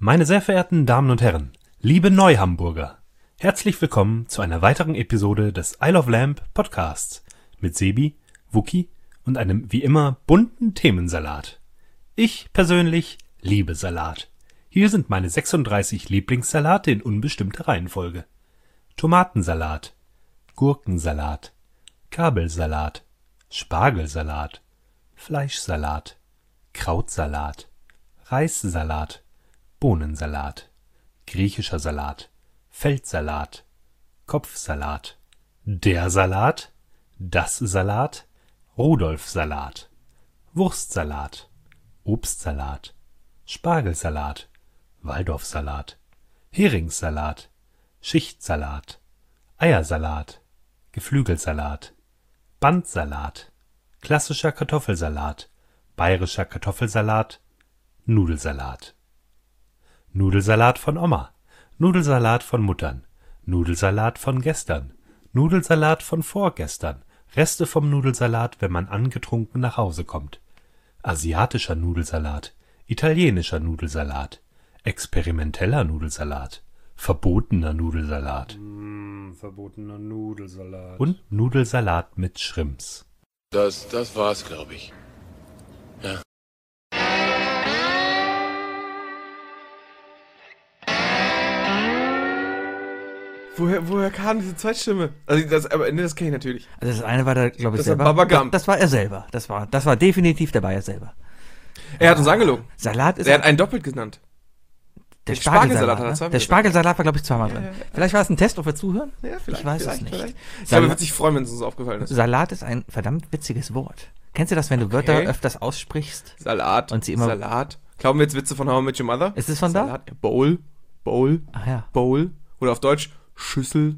Meine sehr verehrten Damen und Herren, liebe Neuhamburger, herzlich willkommen zu einer weiteren Episode des Isle of Lamp Podcasts mit Sebi, Wookie und einem wie immer bunten Themensalat. Ich persönlich liebe Salat. Hier sind meine 36 Lieblingssalate in unbestimmter Reihenfolge. Tomatensalat, Gurkensalat, Kabelsalat, Spargelsalat, Fleischsalat, Krautsalat, Reissalat, Bohnensalat, griechischer Salat, Feldsalat, Kopfsalat, der Salat, das Salat, Rudolfsalat, Wurstsalat, Obstsalat, Spargelsalat, Waldorfsalat, Heringssalat, Schichtsalat, Eiersalat, Geflügelsalat, Bandsalat, klassischer Kartoffelsalat, bayerischer Kartoffelsalat, Nudelsalat. Nudelsalat von Oma, Nudelsalat von Muttern, Nudelsalat von gestern, Nudelsalat von vorgestern, Reste vom Nudelsalat, wenn man angetrunken nach Hause kommt. Asiatischer Nudelsalat, italienischer Nudelsalat, experimenteller Nudelsalat, verbotener Nudelsalat. Verbotener Nudelsalat. Und Nudelsalat mit Shrimps. Das war's, glaube ich. Ja. Woher kam diese Zweitstimme? Also das kenne ich natürlich. Also das eine war da, glaube ich, Das selber. war Baba Gump. Das war er selber. Das war definitiv, der war er selber. Er hat uns angelogen. Salat ist Er hat einen doppelt genannt. der den Spargelsalat Spargelsalat. hat er Ne? zweimal Der gesagt. Spargelsalat war, glaube ich, zweimal drin. Ja. Vielleicht war es ein Test, ob wir zuhören? Ja, Ich weiß es nicht. Vielleicht. Ich glaube, er wird sich freuen, wenn es uns aufgefallen ist. Salat ist ein verdammt witziges Wort. Kennst du das, wenn du Wörter öfters aussprichst? Salat. Und sie immer- Salat. Glauben wir jetzt Witze von How I Met Your Mother? Ist es von da? Salat. Bowl. Ach ja. Bowl. Oder auf Deutsch Schüssel.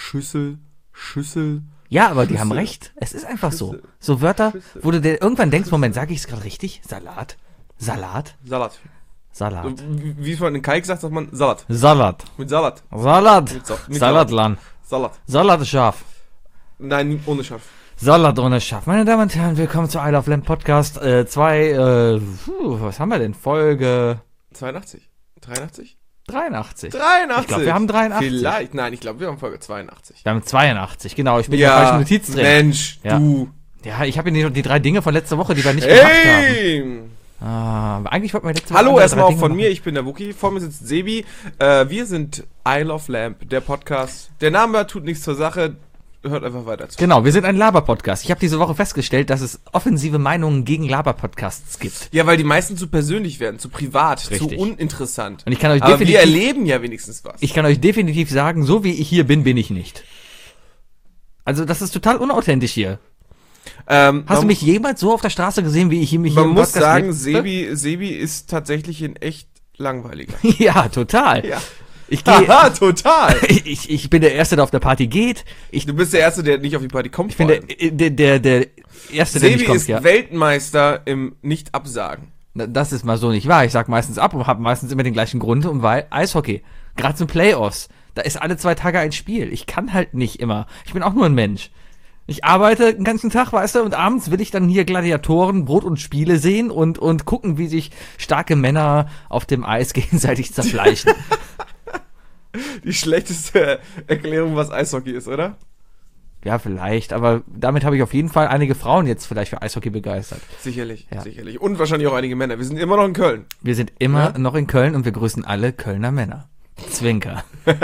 Ja, aber die Schüssel. haben recht. Es ist einfach so. Schüssel. So Wörter, Schüssel. wo du dir irgendwann denkst, Moment, sage ich es gerade richtig? Salat. Salat. So, Salat. wie man in Kalk sagt man Salat. Salat. Mit Salat. Salat. Mit Salatlan. Salat. Salat ist scharf. Nein, ohne Schaf. Salat ohne Schaf. Meine Damen und Herren, willkommen zu Isle of Lamp Podcast. Was haben wir denn? Folge 82. 83? 83. 83. Ich glaube, wir haben 83. Vielleicht. Nein, ich glaube, wir haben Folge 82. Wir haben 82, genau. Ich bin der falsche Notiz drin. Mensch, Ja. du. Ja, ich habe hier die 3 Dinge von letzter Woche, die wir nicht gemacht haben. Hey! Eigentlich wollten wir letzte Woche Hallo andere erstmal drei auch Dinge von machen. mir, ich bin der Wookie, vor mir sitzt Sebi. Wir sind Isle of Lamp, der Podcast. Der Name tut nichts zur Sache, hört einfach weiter zu. Genau, wir sind ein Laber-Podcast. Ich habe diese Woche festgestellt, dass es offensive Meinungen gegen Laber-Podcasts gibt. Ja, weil die meisten zu persönlich werden, zu privat, Richtig. zu uninteressant. Und ich kann euch Aber wir definitiv, erleben ja wenigstens was. ich kann euch definitiv sagen, so wie ich hier bin, bin ich nicht. Also das ist total unauthentisch hier. Hast du mich jemals so auf der Straße gesehen, wie ich mich hier Man im muss Podcast sagen, lebe? Sebi ist tatsächlich ein echt langweiliger. Ja, total. Ja. Ich gehe, Haha, total. ich bin der Erste, der auf der Party geht. Du bist der Erste, der nicht auf die Party kommt. Ich bin der Erste, der Sebi nicht kommt, ist ja. Weltmeister im Nicht-Absagen. Das ist mal so nicht wahr. Ich sag meistens ab und habe meistens immer den gleichen Grund, und weil Eishockey, gerade zum Playoffs, da ist alle 2 Tage ein Spiel. Ich kann halt nicht immer. Ich bin auch nur ein Mensch. Ich arbeite den ganzen Tag, weißt du, und abends will ich dann hier Gladiatoren, Brot und Spiele sehen und gucken, wie sich starke Männer auf dem Eis gegenseitig zerfleischen. Die schlechteste Erklärung, was Eishockey ist, oder? Ja, vielleicht, aber damit habe ich auf jeden Fall einige Frauen jetzt vielleicht für Eishockey begeistert. Sicherlich, Ja. sicherlich. Und wahrscheinlich auch einige Männer. Wir sind immer noch in Köln. Wir sind immer Ja? noch in Köln und wir grüßen alle Kölner Männer. Zwinker.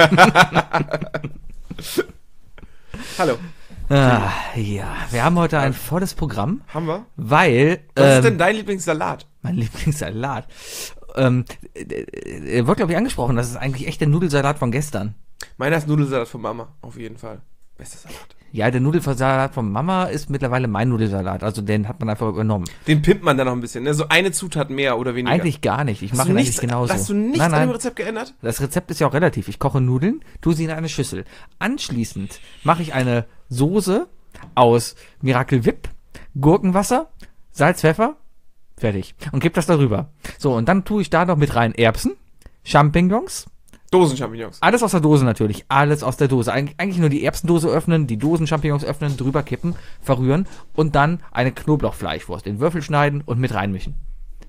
Hallo. Ja, wir haben heute ein volles Programm, Haben wir? weil Was ist denn dein Lieblingssalat? mein Lieblingssalat wird, glaube ich, angesprochen. Das ist eigentlich echt der Nudelsalat von gestern. Meiner ist Nudelsalat von Mama, auf jeden Fall. Bester Salat. Ja, der Nudelsalat von Mama ist mittlerweile mein Nudelsalat. Also den hat man einfach übernommen. Den pimpt man dann noch ein bisschen, ne? So eine Zutat mehr oder weniger. Eigentlich gar nicht. Ich Hast mache du ihn nichts, eigentlich genauso. hast du nichts Nein, an dem nein. Rezept geändert? Das Rezept ist ja auch relativ. Ich koche Nudeln, tue sie in eine Schüssel. Anschließend mache ich eine Soße aus Miracle Whip, Gurkenwasser, Salz, Pfeffer, fertig. Und gebe das darüber. So, und dann tue ich da noch mit rein Erbsen, Champignons, Dosen-Champignons. alles aus der Dose natürlich, alles aus der Dose. Eigentlich nur die Erbsendose öffnen, die Dosen-Champignons öffnen, drüber kippen, verrühren und dann eine Knoblauchfleischwurst in Würfel schneiden und mit reinmischen.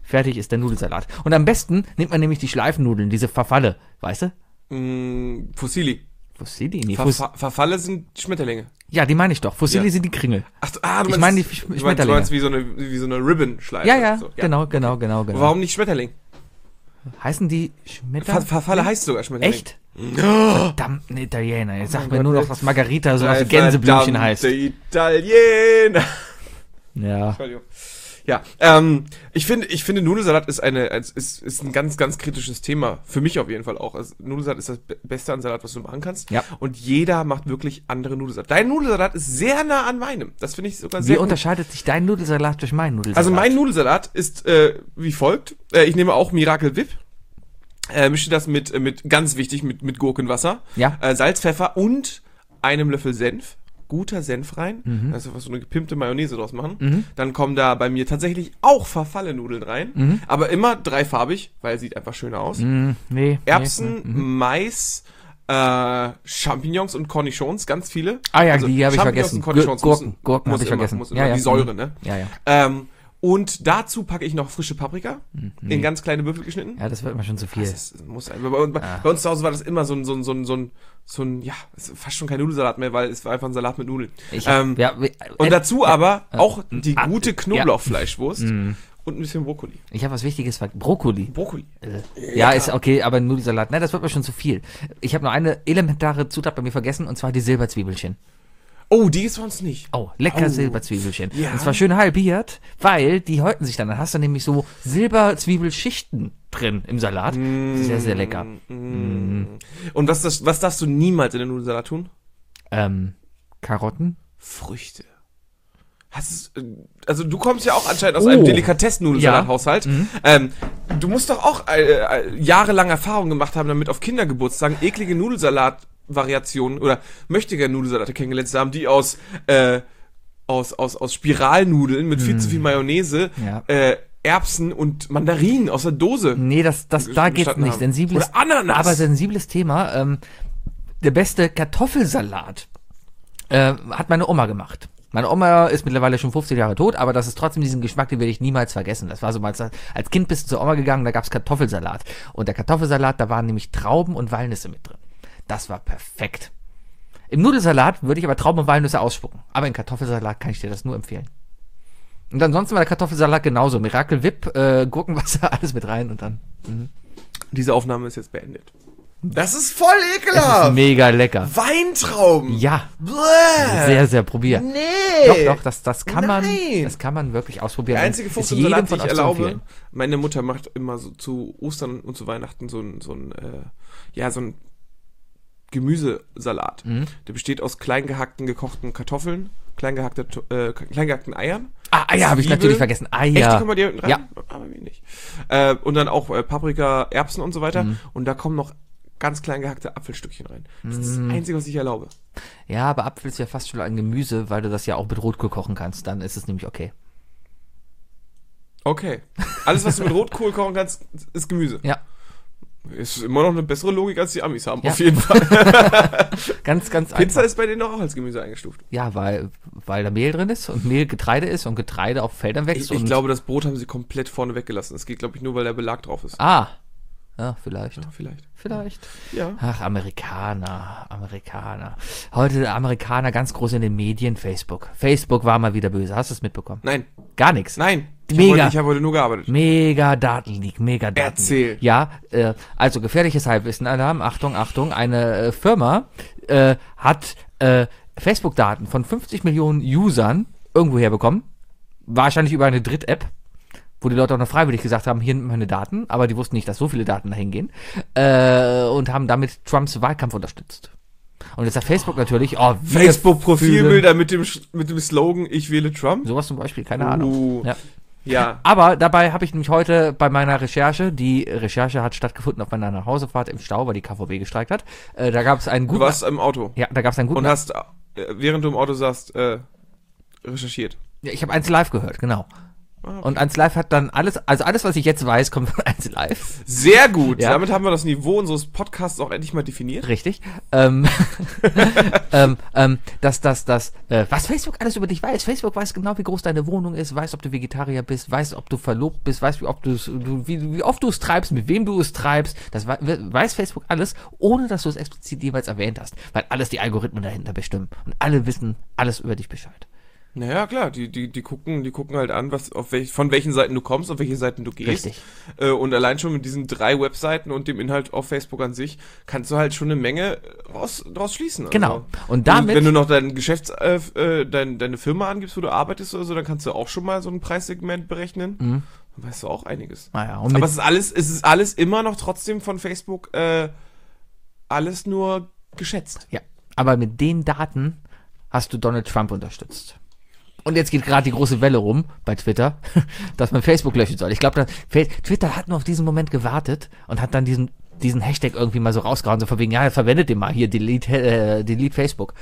Fertig ist der Nudelsalat. Und am besten nimmt man nämlich die Schleifennudeln, diese Verfalle, weißt du? Fusilli. Fusilli? Nee, Verfalle sind die Schmetterlinge. ja, die meine ich doch. Fusilli Ja. sind die Kringel. Ach, du Ich meine die du Schmetterlinge. meinst wie so eine Ribbon-Schleife. Ja, So, genau. Warum nicht Schmetterling? Heißen die Schmetterlinge? Verfalle heißt sogar Schmetterling. Echt? Verdammt, ein Italiener. Jetzt sag mir nur noch, was Margarita, so was Gänseblümchen heißt. Italiener. Ja. Entschuldigung. Ja, ich finde Nudelsalat ist ist ein ganz, ganz kritisches Thema. Für mich auf jeden Fall auch. Also, Nudelsalat ist das Beste an Salat, was du machen kannst. Ja. Und jeder macht wirklich andere Nudelsalat. Dein Nudelsalat ist sehr nah an meinem. Das finde ich sogar Wie sehr gut. unterscheidet sich dein Nudelsalat durch meinen Nudelsalat? Also mein Nudelsalat ist wie folgt. Ich nehme auch Miracle Whip. Mische das mit ganz wichtig, mit Gurkenwasser. Ja. Salz, Pfeffer und einem Löffel Senf. Guter Senf rein. Also was so eine gepimpte Mayonnaise draus machen. Dann kommen da bei mir tatsächlich auch Verfalle-Nudeln rein. Aber immer dreifarbig, weil sieht einfach schöner aus. Nee. Erbsen, Mais, Champignons und Cornichons, ganz viele. Ah ja, Also die habe ich Champignons vergessen. und Cornichons Gurken muss habe ich immer, vergessen. muss immer. Die Säure, ne? Ja. Und dazu packe ich noch frische Paprika, in ganz kleine Würfel geschnitten. Ja, das wird mir schon zu viel. Das muss sein. Bei uns zu Hause war das immer so ein, ja, es ist fast schon kein Nudelsalat mehr, weil es war einfach ein Salat mit Nudeln. Und dazu aber auch die gute Knoblauchfleischwurst und ein bisschen Brokkoli. Ich habe was Wichtiges vergessen. Brokkoli. Brokkoli. Ja, ist okay, aber Nudelsalat, ne, das wird mir schon zu viel. Ich habe noch eine elementare Zutat bei mir vergessen, und zwar die Silberzwiebelchen. Oh, die ist sonst nicht. Oh, lecker Silberzwiebelchen. Ja. Und zwar schön halbiert, weil die häuten sich dann. Dann hast du nämlich so Silberzwiebelschichten drin im Salat. Sehr, sehr lecker. Und was darfst du niemals in den Nudelsalat tun? Karotten? Früchte. Also du kommst ja auch anscheinend aus einem Delikatessen-Nudelsalat-Haushalt. Du musst doch auch jahrelang Erfahrung gemacht haben, damit auf Kindergeburtstagen eklige Nudelsalat-Variationen oder möchte gerne Nudelsalate kennengelernt haben, die aus Spiralnudeln mit viel zu viel Mayonnaise, Erbsen und Mandarinen aus der Dose. Nee, da geht's nicht. Sensibles, oder Ananas. Aber sensibles Thema. Der beste Kartoffelsalat hat meine Oma gemacht. Meine Oma ist mittlerweile schon 50 Jahre tot, aber das ist trotzdem diesen Geschmack, den werde ich niemals vergessen. Das war so mal, als Kind bist du zur Oma gegangen, da gab's Kartoffelsalat. Und der Kartoffelsalat, da waren nämlich Trauben und Walnüsse mit drin. Das war perfekt. Im Nudelsalat würde ich aber Trauben und Walnüsse ausspucken. Aber in Kartoffelsalat kann ich dir das nur empfehlen. Und ansonsten war der Kartoffelsalat genauso. Miracle Whip, Gurkenwasser, alles mit rein und dann. Diese Aufnahme ist jetzt beendet. Das ist voll Es ekelhaft. ist mega lecker. Weintrauben. Ja. Bäh. Sehr, sehr probieren. Nee. Doch, das kann man wirklich ausprobieren. Der einzige Ist Frucht im jedem Salat, von den ich euch zu erlaube, empfehlen. meine Mutter macht immer so zu Ostern und zu Weihnachten so ein Gemüsesalat. Der besteht aus klein gehackten, gekochten Kartoffeln, klein gehackten Eiern. Eier habe ich Zwiebeln. natürlich vergessen. Eier. Echt, die kommen bei dir rein? Ja. Aber wie nicht. Und dann auch Paprika, Erbsen und so weiter. Und da kommen noch ganz klein gehackte Apfelstückchen rein. Das ist das Einzige, was ich erlaube. Ja, aber Apfel ist ja fast schon ein Gemüse, weil du das ja auch mit Rotkohl kochen kannst. Dann ist es nämlich okay. Okay. Alles, was du mit Rotkohl kochen kannst, ist Gemüse. Ja. Ist immer noch eine bessere Logik, als die Amis haben, Ja. auf jeden Fall. Ganz Pizza einfach. ist bei denen auch als Gemüse eingestuft. Ja, weil da Mehl drin ist und Mehl Getreide ist und Getreide auf Feldern wächst. Ich und glaube, das Brot haben sie komplett vorne weggelassen. Das geht, glaube ich, nur, weil der Belag drauf ist. Ja, vielleicht. Ja, vielleicht. Vielleicht. Ja. Ach, Amerikaner. Heute der Amerikaner ganz groß in den Medien, Facebook. Facebook war mal wieder böse. Hast du es mitbekommen? Nein. Gar nichts. Nein. Mega. Ich habe heute nur gearbeitet. Mega Datenleak, mega Datenleak. Erzähl. Ja, also gefährliches Halbwissen-Alarm. Achtung, eine Firma hat Facebook-Daten von 50 Millionen Usern irgendwo herbekommen. Wahrscheinlich über eine Dritt-App, wo die Leute auch noch freiwillig gesagt haben, hier nimmt meine Daten, aber die wussten nicht, dass so viele Daten dahin gehen, und haben damit Trumps Wahlkampf unterstützt. Und jetzt sagt Facebook natürlich, Facebook-Profilbilder mit dem Slogan, ich wähle Trump. sowas zum Beispiel, keine Ahnung. Ja. Ja. Aber dabei habe ich nämlich heute bei meiner Recherche, die Recherche hat stattgefunden auf meiner Nachhausefahrt im Stau, weil die KVB gestreikt hat. Da gab es einen Du guten... warst im Auto. Ja, da gab es einen guten... Und hast, während du im Auto saßt, recherchiert. Ja, ich habe eins live gehört, genau. Und 1Live hat dann alles, also alles, was ich jetzt weiß, kommt von 1Live. Sehr gut. Ja. Damit haben wir das Niveau unseres Podcasts auch endlich mal definiert. Richtig. Was Facebook alles über dich weiß. Facebook weiß genau, wie groß deine Wohnung ist, weiß, ob du Vegetarier bist, weiß, ob du verlobt bist, weiß, wie oft du es treibst, mit wem du es treibst. Das weiß Facebook alles, ohne dass du es explizit jeweils erwähnt hast. Weil alles die Algorithmen dahinter bestimmen. Und alle wissen alles über dich Bescheid. Naja, klar, die gucken halt an, von welchen Seiten du kommst, auf welche Seiten du gehst. Richtig. Und allein schon mit diesen 3 Webseiten und dem Inhalt auf Facebook an sich, kannst du halt schon eine Menge draus schließen. Genau. Also, Und damit, wenn du noch dein deine Firma angibst, wo du arbeitest oder so, dann kannst du auch schon mal so ein Preissegment berechnen. Dann weißt du auch einiges. naja, Aber es ist alles immer noch trotzdem von Facebook, alles nur geschätzt. ja, aber mit den Daten hast du Donald Trump unterstützt. Und jetzt geht gerade die große Welle rum bei Twitter, dass man Facebook löschen soll. Ich glaube, Twitter hat nur auf diesen Moment gewartet und hat dann diesen Hashtag irgendwie mal so rausgehauen, so von wegen, ja, verwendet den mal hier, delete Facebook.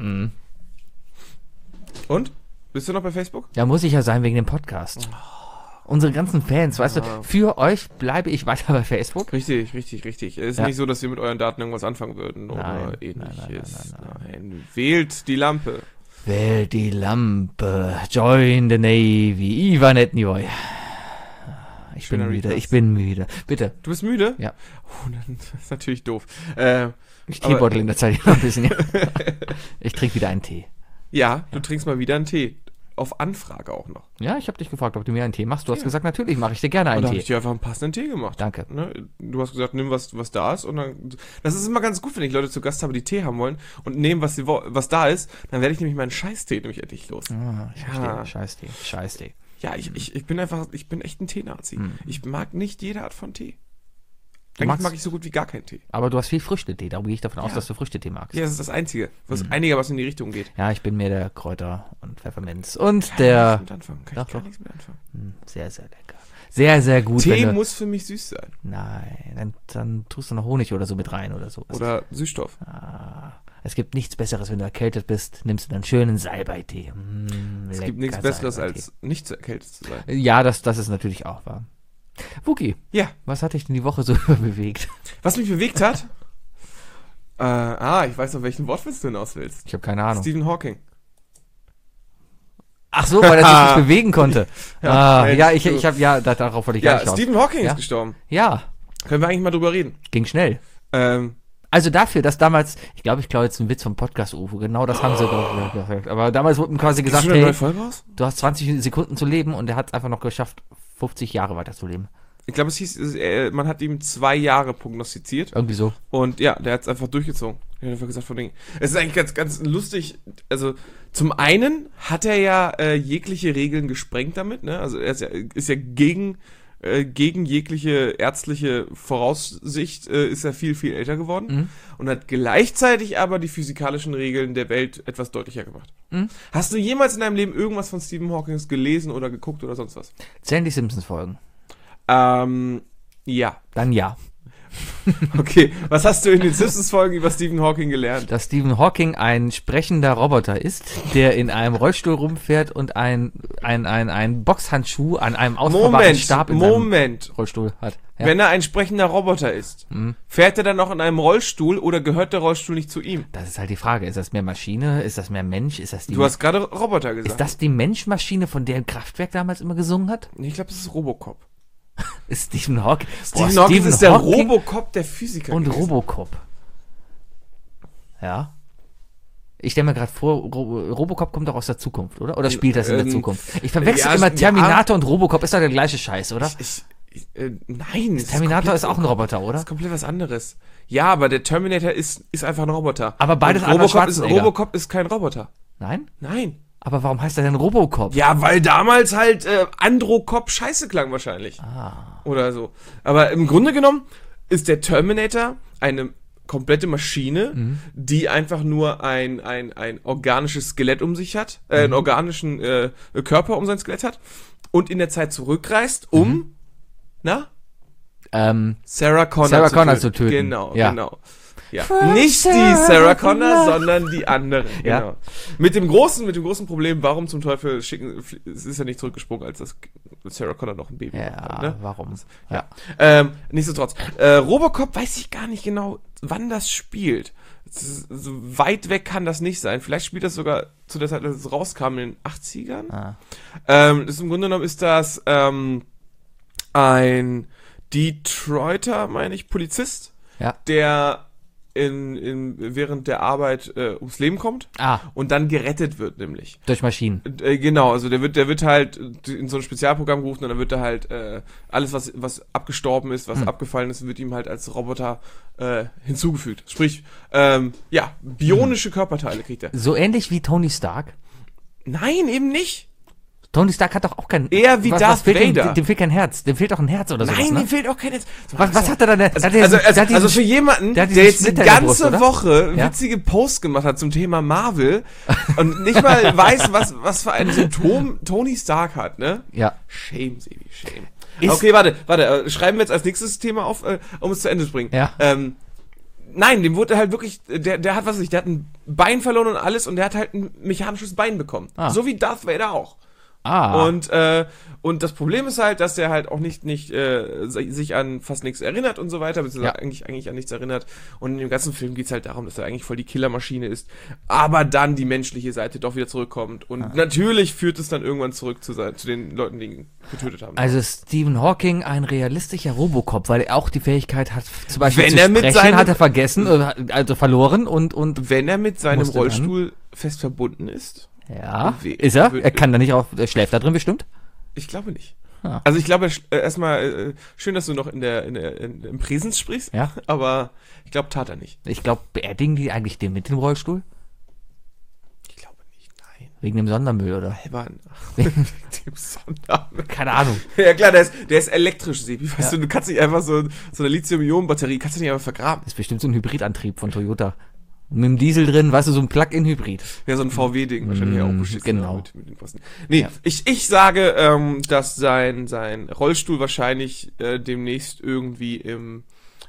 Und? Bist du noch bei Facebook? Ja, muss ich ja sein wegen dem Podcast. Unsere ganzen Fans, weißt du, für euch bleibe ich weiter bei Facebook. Richtig. Es ist Ja. nicht so, dass wir mit euren Daten irgendwas anfangen würden oder Nein, ähnliches. Nein. Wählt die Lampe. Wählt die Lampe, join the Navy, Ivanet Nivoy. Ich Schöner bin müde, Recast. ich bin müde. Bitte. Du bist müde? Ja. Oh, das ist natürlich doof. Ich teebeutel in der Zeit noch ein bisschen. Ja. Ich trinke wieder einen Tee. Ja, du trinkst mal wieder einen Tee. Auf Anfrage auch noch. Ja, ich habe dich gefragt, ob du mir einen Tee machst. Du hast gesagt, natürlich mache ich dir gerne Und einen da habe Tee. ich dir einfach einen passenden Tee gemacht. Danke. Ne? Du hast gesagt, nimm was da ist und dann. Das ist immer ganz gut, wenn ich Leute zu Gast habe, die Tee haben wollen und nehmen, was da ist, dann werde ich nämlich meinen Scheißtee nämlich endlich los. Ich Ja. verstehe. Scheiß-Tee. Ja, ich bin echt ein Tee-Nazi. Ich mag nicht jede Art von Tee. Du Eigentlich magst- mag ich so gut wie gar keinen Tee. Aber du hast viel Früchtetee, darum gehe ich davon aus, Ja. dass du Früchtetee magst. Ja, das ist das Einzige, was einigermaßen in die Richtung geht. Ja, ich bin mehr der Kräuter- und Pfefferminz. Und Kann der... ich nichts mit anfangen. Kann Doch, ich gar doch. nichts mit anfangen. Sehr, sehr lecker. Sehr, sehr gut. Tee wenn du- muss für mich süß sein. Nein, dann tust du noch Honig oder so mit rein oder so. Oder Süßstoff. Es gibt nichts Besseres, wenn du erkältet bist, nimmst du einen schönen Salbeitee. Es gibt nichts Besseres, als nicht zu erkältet zu sein. Ja, das ist natürlich auch wahr. Wookie, Ja, was hat dich denn die Woche so bewegt? was mich bewegt hat. Ich weiß noch, welchen Wortwitz du hinaus willst. Ich habe keine Ahnung. Stephen Hawking. Ach so, weil er sich nicht bewegen konnte. Mensch, Ich habe, darauf wollte ich gar Ja, nicht raus. Stephen Hawking Ja. ist gestorben. Ja, Können wir eigentlich mal drüber reden. ging schnell. Ähm, Also dafür, dass damals, ich glaube jetzt einen Witz vom Podcast UFO, genau das haben sie doch gesagt. Aber damals wurde ihm quasi ist gesagt, schon eine neue hey, Folge raus? du hast 20 Sekunden zu leben und er hat es einfach noch geschafft, 50 Jahre weiter zu leben. Ich glaube, man hat ihm 2 Jahre prognostiziert. Irgendwie so. Und ja, der hat es einfach durchgezogen. Er hat einfach gesagt, von Dingen. Es ist eigentlich ganz, ganz lustig. Also, zum einen hat er ja jegliche Regeln gesprengt damit, ne? Also, er ist ja gegen jegliche ärztliche Voraussicht, ist er viel, viel älter geworden. Und hat gleichzeitig aber die physikalischen Regeln der Welt etwas deutlicher gemacht. Hast du jemals in deinem Leben irgendwas von Stephen Hawking gelesen oder geguckt oder sonst was? Zählen die Simpsons-Folgen? Ja. Dann ja. Okay, was hast du in den Simpsons-Folgen über Stephen Hawking gelernt? Dass Stephen Hawking ein sprechender Roboter ist, der in einem Rollstuhl rumfährt und ein Boxhandschuh an einem ausfahrbaren Stab in seinem Rollstuhl hat. Ja. Wenn er ein sprechender Roboter ist, fährt er dann noch in einem Rollstuhl oder gehört der Rollstuhl nicht zu ihm? Das ist halt die Frage. Ist das mehr Maschine? Ist das mehr Mensch? Ist das die Du hast gerade Roboter gesagt. Ist das die Menschmaschine, von der Kraftwerk damals immer gesungen hat? Nee, ich glaube, das ist Robocop. Ist Stephen Hawking. Stephen Hawking ist der Robocop der Physiker und gewesen. Robocop. Ja. Ich stelle mir gerade vor, Robocop kommt doch aus der Zukunft, oder? Oder spielt das in der Zukunft? Ich verwechsel ja, immer Terminator ja. und Robocop. Ist doch der gleiche Scheiß, oder? Nein. Terminator ist auch ein Roboter, oder? Das ist komplett was anderes. Ja, aber der Terminator ist einfach ein Roboter. Aber beides Und Arnold Schwarzenegger. Robocop ist kein Roboter. Nein? Nein. Aber warum heißt er denn Robocop? Ja, weil damals halt Androcop scheiße klang wahrscheinlich. Oder so. Aber im Grunde genommen ist der Terminator eine komplette Maschine, die einfach nur ein organisches Skelett um sich hat, einen organischen Körper um sein Skelett hat und in der Zeit zurückreist, um Sarah Connor zu töten. Genau, Ja. genau. Ja. Nicht die Sarah Connor, sondern die andere. Ja. Genau. Mit dem großen Problem, warum zum Teufel es ist ja nicht zurückgesprungen, als das Sarah Connor noch ein Baby war. Ne? Warum? Ja. Nichtsdestotrotz. Robocop weiß ich gar nicht genau, wann das spielt. So weit weg kann das nicht sein. Vielleicht spielt das sogar zu der Zeit, als es rauskam, in den 80ern. Das im Grunde genommen ist das ein Detroiter, meine ich, Polizist, der während der Arbeit ums Leben kommt und dann gerettet wird, nämlich. Durch Maschinen. Genau, also der wird halt in so ein Spezialprogramm gerufen und dann wird er halt alles, was abgestorben ist, was abgefallen ist, wird ihm halt als Roboter hinzugefügt. Sprich, bionische Körperteile kriegt er. So ähnlich wie Tony Stark? Nein, eben nicht. Tony Stark hat doch auch kein... Eher wie Darth Vader. Dem fehlt kein Herz. Dem fehlt doch ein Herz oder so. Nein, ne? dem fehlt auch kein Herz. Was hat er denn? Also für jemanden, der jetzt die ganze Woche witzige Posts gemacht hat zum Thema Marvel und nicht mal weiß, was für ein Symptom Tony Stark hat, ne? Ja. Shame, Sebi, shame. Okay, warte. Schreiben wir jetzt als nächstes Thema auf, um es zu Ende zu bringen. Ja. Nein, dem wurde halt wirklich, der hat der hat ein Bein verloren und alles und der hat halt ein mechanisches Bein bekommen. So wie Darth Vader auch. Und das Problem ist halt, dass der halt auch nicht sich an fast nichts erinnert und so weiter, beziehungsweise eigentlich an nichts erinnert. Und in dem ganzen Film geht's halt darum, dass er eigentlich voll die Killermaschine ist, aber dann die menschliche Seite doch wieder zurückkommt. Und natürlich führt es dann irgendwann zurück zu den Leuten, die ihn getötet haben. Also Stephen Hawking, ein realistischer Robocop, weil er auch die Fähigkeit hat, zum Beispiel wenn zu er sprechen, hat er vergessen, also verloren und wenn er mit seinem Rollstuhl fest verbunden ist. Ja, ist er? Er kann da nicht auf, er schläft da drin bestimmt? Ich glaube nicht. Also ich glaube, erstmal, schön, dass du noch im Präsens sprichst, aber ich glaube, tat er nicht. Ich glaube, beerdigen die eigentlich den mit dem Rollstuhl? Ich glaube nicht, nein. Wegen dem Sondermüll, oder? Albern. Wegen dem Sondermüll. Keine Ahnung. Ja klar, der ist elektrisch, Sebi. Weißt du kannst nicht einfach so eine Lithium-Ionen-Batterie, kannst du nicht einfach vergraben. Das ist bestimmt so ein Hybridantrieb von Toyota. Mit dem Diesel drin, weißt du, so ein Plug-in-Hybrid. Ja, so ein VW-Ding wahrscheinlich auch beschissen. Genau. Mit den Posten. Nee, ich sage, dass sein Rollstuhl wahrscheinlich demnächst irgendwie im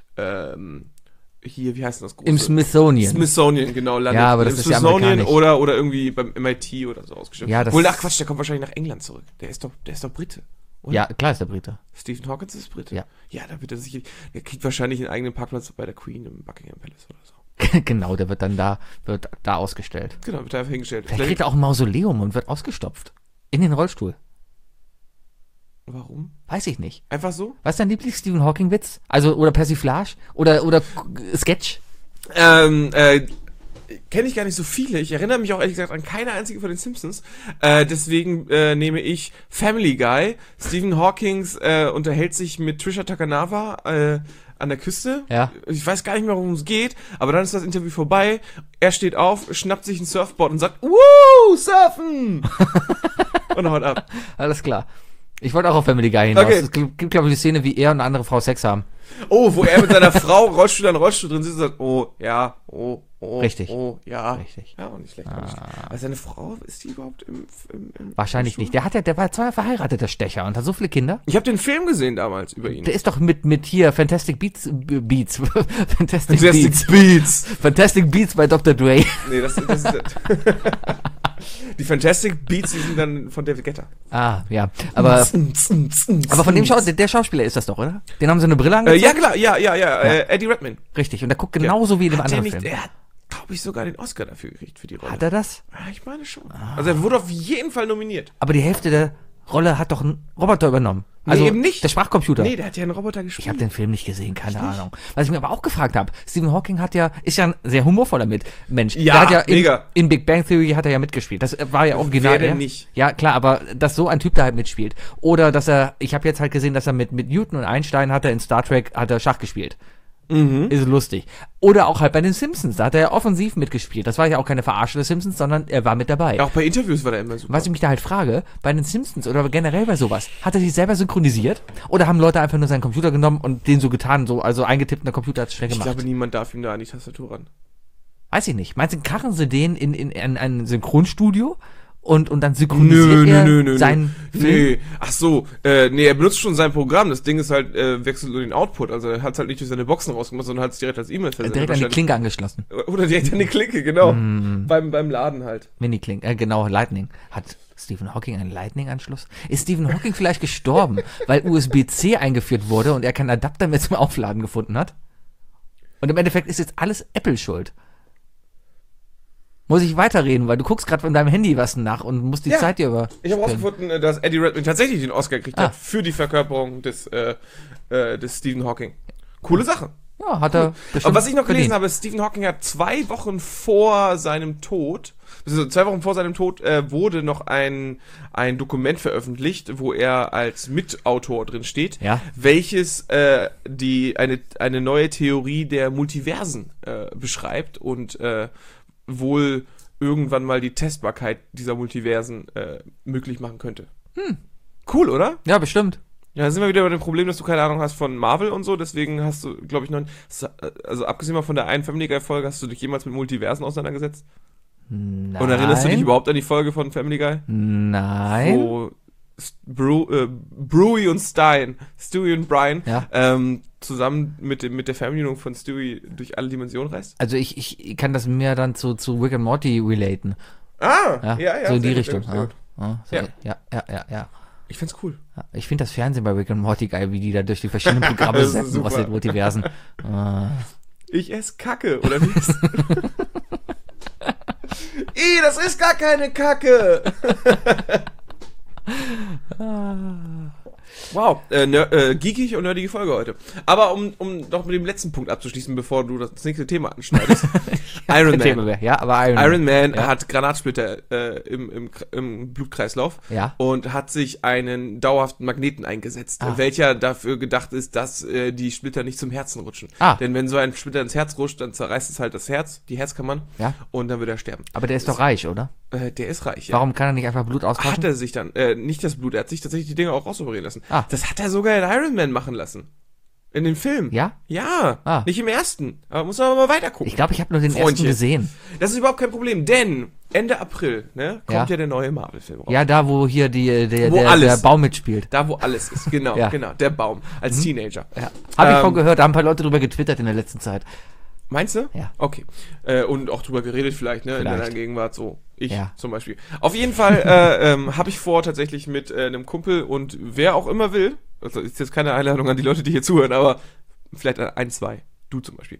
hier, wie heißt denn das große? Im Smithsonian. Smithsonian, genau, landet. Ja, aber das ist ja amerikanisch. Oder irgendwie beim MIT oder so ausgestellt. Ja, das Quatsch, der kommt wahrscheinlich nach England zurück. Der ist doch Brite. Oder? Ja, klar ist der Brite. Stephen Hawkins ist Brite? Ja. Ja, da wird der kriegt wahrscheinlich einen eigenen Parkplatz bei der Queen im Buckingham Palace oder so. Genau, der wird dann da ausgestellt. Genau, wird da einfach hingestellt. Vielleicht kriegt er auch ein Mausoleum und wird ausgestopft. In den Rollstuhl. Warum? Weiß ich nicht. Einfach so? Was ist dein Lieblings-Stephen Hawking-Witz? Also, oder Persiflage? Oder Sketch? Kenne ich gar nicht so viele. Ich erinnere mich auch ehrlich gesagt an keine einzige von den Simpsons. Deswegen nehme ich Family Guy. Stephen Hawkings unterhält sich mit Trisha Takanawa an der Küste. Ja. Ich weiß gar nicht mehr, worum es geht, aber dann ist das Interview vorbei. Er steht auf, schnappt sich ein Surfboard und sagt, Woo, surfen! Und haut ab. Alles klar. Ich wollte auch auf Family Guy hinaus. Okay. Es gibt, glaube ich, die Szene, wie er und eine andere Frau Sex haben. Oh, wo er mit seiner Frau Rollstuhl an Rollstuhl drin sitzt und sagt, oh, ja, oh, Richtig. Oh, ja. Richtig. Ja, auch nicht schlecht. Also seine Frau, ist die überhaupt im Wahrscheinlich nicht. Der war zweimal verheiratet, der Stecher, und hat so viele Kinder. Ich habe den Film gesehen damals über ihn. Der ist doch mit hier Fantastic Beats. Fantastic Beats. Fantastic Beats bei Dr. Dre. Nee, das ist die Fantastic Beats, die sind dann von David Guetta. Ah, ja. Aber von dem der Schauspieler ist das doch, oder? Den haben sie eine Brille angezogen? Ja, klar, ja. Eddie Redmayne. Richtig, und der guckt genauso wie in dem anderen Film. Er hat, glaube ich, sogar den Oscar dafür gekriegt, für die Rolle. Hat er das? Ja, ich meine schon. Also er wurde auf jeden Fall nominiert. Aber die Hälfte der Rolle hat doch ein Roboter übernommen. Also nee, eben nicht. Der Sprachcomputer. Nee, der hat ja einen Roboter gespielt. Ich habe den Film nicht gesehen, keine Ahnung. Was ich mir aber auch gefragt habe, Stephen Hawking ist ja ein sehr humorvoller Mensch. Ja, der hat ja mega. In Big Bang Theory hat er ja mitgespielt. Das war ja original. Wer denn nicht? Ja, klar, aber dass so ein Typ da halt mitspielt. Oder dass ich habe jetzt halt gesehen, dass er mit Newton und Einstein in Star Trek Schach gespielt. Ist lustig. Oder auch halt bei den Simpsons, da hat er ja offensiv mitgespielt. Das war ja auch keine Verarsche der Simpsons, sondern er war mit dabei. Ja, auch bei Interviews war der immer super. Was ich mich da halt frage, bei den Simpsons oder generell bei sowas, hat er sich selber synchronisiert? Oder haben Leute einfach nur seinen Computer genommen und den so getan, also eingetippt und der Computer hat es schnell gemacht? Ich glaube, niemand darf ihm da an die Tastatur ran. Weiß ich nicht. Meinst du, karren sie den in ein Synchronstudio und dann synchronisiert er seinen Film? Nee, ach so, nee, er benutzt schon sein Programm. Das Ding ist halt, wechselt nur den Output. Also er hat es halt nicht durch seine Boxen rausgemacht, sondern hat es direkt als E-Mail versendet. Direkt an die Klinke angeschlossen. Oder direkt an die Klinke, genau. Beim Laden halt. Mini-Klinke, genau, Lightning. Hat Stephen Hawking einen Lightning-Anschluss? Ist Stephen Hawking vielleicht gestorben, weil USB-C eingeführt wurde und er keinen Adapter mehr zum Aufladen gefunden hat? Und im Endeffekt ist jetzt alles Apple schuld. Muss ich weiterreden, weil du guckst gerade von deinem Handy was nach und musst die Zeit dir über... Ich habe herausgefunden, dass Eddie Redmayne tatsächlich den Oscar gekriegt hat für die Verkörperung des Stephen Hawking. Coole Sache. Ja, hat er bestimmt. Aber was ich noch gelesen verdient. habe, ist, Stephen Hawking hat 2 Wochen vor seinem Tod, also 2 Wochen vor seinem Tod, wurde noch ein Dokument veröffentlicht, wo er als Mitautor drin steht, welches eine neue Theorie der Multiversen beschreibt und wohl irgendwann mal die Testbarkeit dieser Multiversen möglich machen könnte. Cool, oder? Ja, bestimmt. Ja, da sind wir wieder bei dem Problem, dass du keine Ahnung hast von Marvel und so, deswegen hast du, glaube ich, noch, also abgesehen mal von der einen Family Guy Folge, hast du dich jemals mit Multiversen auseinandergesetzt? Nein. Und erinnerst du dich überhaupt an die Folge von Family Guy? Nein. Wo Brewy und Stewie und Brian, zusammen mit der Fernbedienung von Stewie durch alle Dimensionen reist? Also ich kann das mehr dann zu Rick and Morty relaten. Ja. So in die Richtung. Ja. Ich find's cool. Ja, ich finde das Fernsehen bei Rick and Morty geil, wie die da durch die verschiedenen Programme setzen aus den Multiversen. Ich ess Kacke, oder wie? Das ist gar keine Kacke! Wow, geekig und nerdige Folge heute. Aber um noch mit dem letzten Punkt abzuschließen, bevor du das nächste Thema anschneidest. Iron Man hat Granatsplitter im Blutkreislauf und hat sich einen dauerhaften Magneten eingesetzt, welcher dafür gedacht ist, dass die Splitter nicht zum Herzen rutschen. Denn wenn so ein Splitter ins Herz rutscht, dann zerreißt es halt das Herz, die Herzkammern, und dann wird er sterben. Aber der ist doch reich, oder? Der ist reich, ja. Warum kann er nicht einfach Blut austauschen? Hat er sich dann, nicht das Blut, er hat sich tatsächlich die Dinge auch rausoperieren lassen. Das hat er sogar in Iron Man machen lassen. In dem Film. Ja? Ja. Nicht im ersten. Aber muss man mal weiter gucken. Ich glaube, ich habe nur den ersten gesehen. Das ist überhaupt kein Problem, denn Ende April, kommt ja der neue Marvel-Film raus. Ja, da wo hier der Baum mitspielt. Da wo alles ist, genau, der Baum. Als Teenager. Ja. Habe ich von gehört, da haben ein paar Leute drüber getwittert in der letzten Zeit. Meinst du? Ja. Okay. Und auch drüber geredet vielleicht, in deiner Gegenwart, so ich zum Beispiel. Auf jeden Fall habe ich vor, tatsächlich mit einem Kumpel und wer auch immer will, also ist jetzt keine Einladung an die Leute, die hier zuhören, aber vielleicht 1, 2, du zum Beispiel.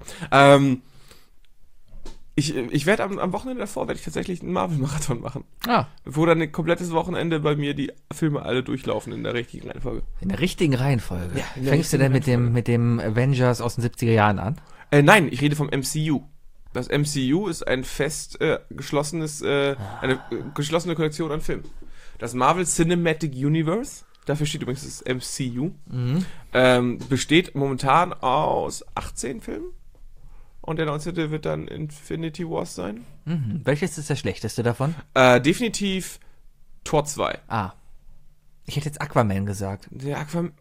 Ich werde am Wochenende davor, werde ich tatsächlich einen Marvel-Marathon machen. Wo dann ein komplettes Wochenende bei mir die Filme alle durchlaufen in der richtigen Reihenfolge. In der richtigen Reihenfolge? Ja. Fängst du denn mit dem Avengers aus den 70er Jahren an? Nein, ich rede vom MCU. Das MCU ist ein geschlossene Kollektion an Filmen. Das Marvel Cinematic Universe, dafür steht übrigens das MCU, besteht momentan aus 18 Filmen. Und der 19. wird dann Infinity Wars sein. Welches ist der schlechteste davon? Definitiv Tor 2. Ich hätte jetzt Aquaman gesagt. Der Aquaman...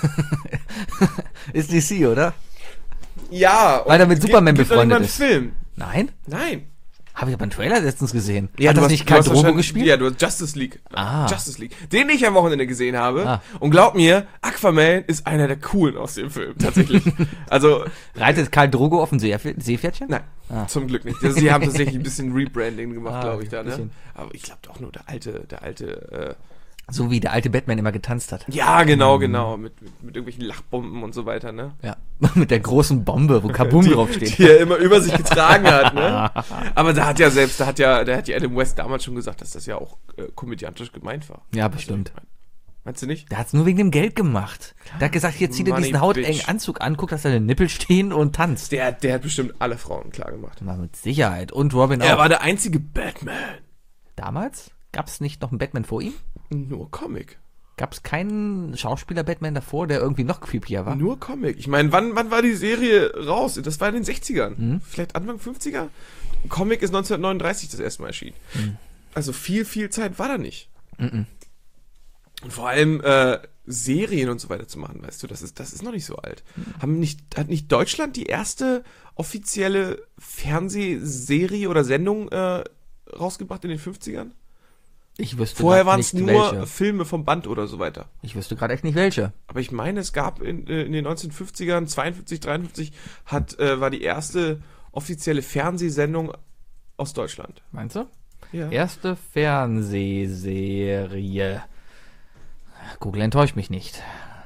Ist DC, oder? Ja. Weil er mit Superman befreundet ist. Film. Nein? Nein. Habe ich aber einen Trailer letztens gesehen. Ja, hat das nicht Khal Drogo gespielt? Ja, du hast Justice League. Justice League. Den ich am Wochenende gesehen habe. Und glaub mir, Aquaman ist einer der coolen aus dem Film. Tatsächlich. Also. Reitet Khal Drogo auf ein Seepferdchen? Nein. Zum Glück nicht. Also, sie haben tatsächlich ein bisschen Rebranding gemacht, glaube ich, da, ne? Aber ich glaube doch nur der alte, so wie der alte Batman immer getanzt hat. Ja, genau. Mit irgendwelchen Lachbomben und so weiter, ne? Ja. Mit der großen Bombe, wo Kaboom draufsteht. Die er immer über sich getragen hat, ne? Aber da hat ja Adam West damals schon gesagt, dass das ja auch komödiantisch gemeint war. Ja, bestimmt. Meinst du nicht? Der hat's nur wegen dem Geld gemacht. Der hat gesagt, hier zieh dir diesen hautengen Anzug an, guck, dass deine Nippel stehen und tanzt. Der hat bestimmt alle Frauen klar gemacht. Na, mit Sicherheit. Und Robin auch. Er war der einzige Batman. Damals? Gab's nicht noch einen Batman vor ihm? Nur Comic. Gab es keinen Schauspieler-Batman davor, der irgendwie noch creepier war? Nur Comic. Ich meine, wann war die Serie raus? Das war in den 60ern. Vielleicht Anfang 50er? Comic ist 1939 das erste Mal erschienen. Also viel Zeit war da nicht. Und vor allem Serien und so weiter zu machen, weißt du, das ist noch nicht so alt. Hat nicht Deutschland die erste offizielle Fernsehserie oder Sendung rausgebracht in den 50ern? Ich wüsste Vorher grad waren es nicht, nur welche. Filme vom Band oder so weiter. Ich wüsste gerade echt nicht welche. Aber ich meine, es gab in den 1950ern, 52, 53, war die erste offizielle Fernsehsendung aus Deutschland. Meinst du? Ja. Erste Fernsehserie. Google enttäuscht mich nicht.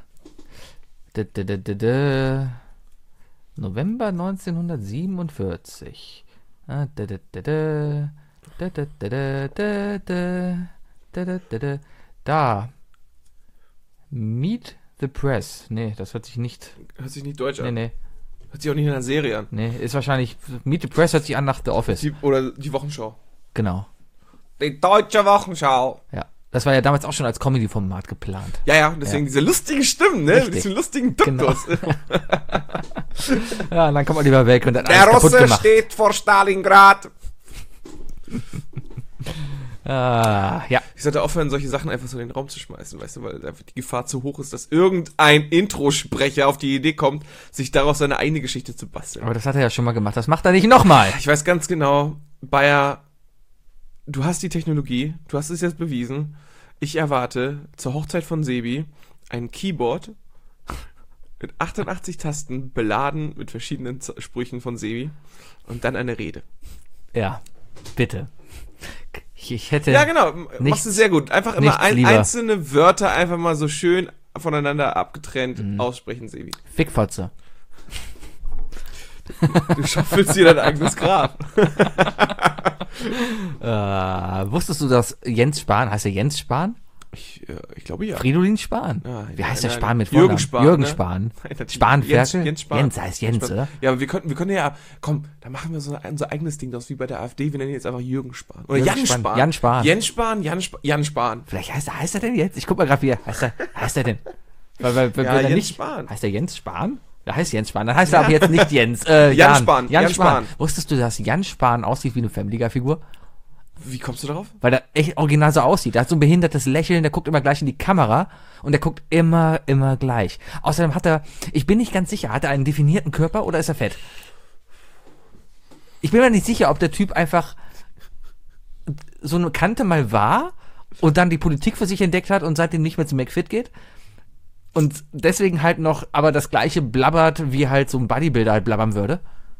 November 1947. Da. Meet the Press. Nee, das hört sich nicht. Hört sich nicht deutsch an. Nee. Hört sich auch nicht in einer Serie an. Nee, ist wahrscheinlich. Meet the Press hört sich an nach The Office. Oder die Wochenschau. Genau. Die deutsche Wochenschau. Ja. Das war ja damals auch schon als Comedy-Format geplant. Ja, deswegen diese lustigen Stimmen, ne? Richtig. Mit diesem lustigen Duktus. Genau. Ja, und dann kommt man lieber weg und dann Der alles kaputt Russe gemacht. steht vor Stalingrad. Ja. Ich sollte aufhören, solche Sachen einfach so in den Raum zu schmeißen, weißt du, weil einfach die Gefahr zu hoch ist, dass irgendein Introsprecher auf die Idee kommt, sich daraus seine eigene Geschichte zu basteln. Aber das hat er ja schon mal gemacht. Das macht er nicht nochmal. Ich weiß ganz genau, Bayer, du hast die Technologie, du hast es jetzt bewiesen. Ich erwarte zur Hochzeit von Sebi ein Keyboard mit 88 Tasten beladen mit verschiedenen Sprüchen von Sebi und dann eine Rede. Ja, bitte. Ich hätte. Ja, genau, machst du sehr gut. Einfach immer einzelne Wörter einfach mal so schön voneinander abgetrennt aussprechen, Sebi. Fickfotze. Du schaufelst dir dein eigenes Grab. Wusstest du, dass Jens Spahn, heißt er Jens Spahn? Ich glaube ja. Fridolin Spahn. Ja, Wie heißt nein, der Spahn mit Jürgen Vornamen? Spahn, Jürgen ne? Spahn. Nein, Spahn-Ferkel? Jens Spahn. Jens heißt Jens, oder? Ja, aber wir können ja, komm, da machen wir so unser eigenes Ding draus, wie bei der AfD. Wir nennen ihn jetzt einfach Jürgen Spahn. Oder Jürgen Jan Spahn. Spahn. Jan Spahn. Jens Spahn, Jan Spahn. Vielleicht heißt er denn jetzt? Ich guck mal gerade, wie heißt er denn? Weil Ja, er Jens nicht, Spahn. Heißt er Jens Spahn? Er heißt Jens Spahn. Dann heißt er aber jetzt nicht Jens. Jan Spahn. Jan Spahn. Wusstest du, dass Jan Spahn aussieht wie eine Family Guy Figur? Wie kommst du darauf? Weil er echt original so aussieht. Der hat so ein behindertes Lächeln, der guckt immer gleich in die Kamera und der guckt immer gleich. Außerdem ich bin nicht ganz sicher, hat er einen definierten Körper oder ist er fett? Ich bin mir nicht sicher, ob der Typ einfach so eine Kante mal war und dann die Politik für sich entdeckt hat und seitdem nicht mehr zu McFit geht. Und deswegen halt noch aber das gleiche blabbert, wie halt so ein Bodybuilder halt blabbern würde.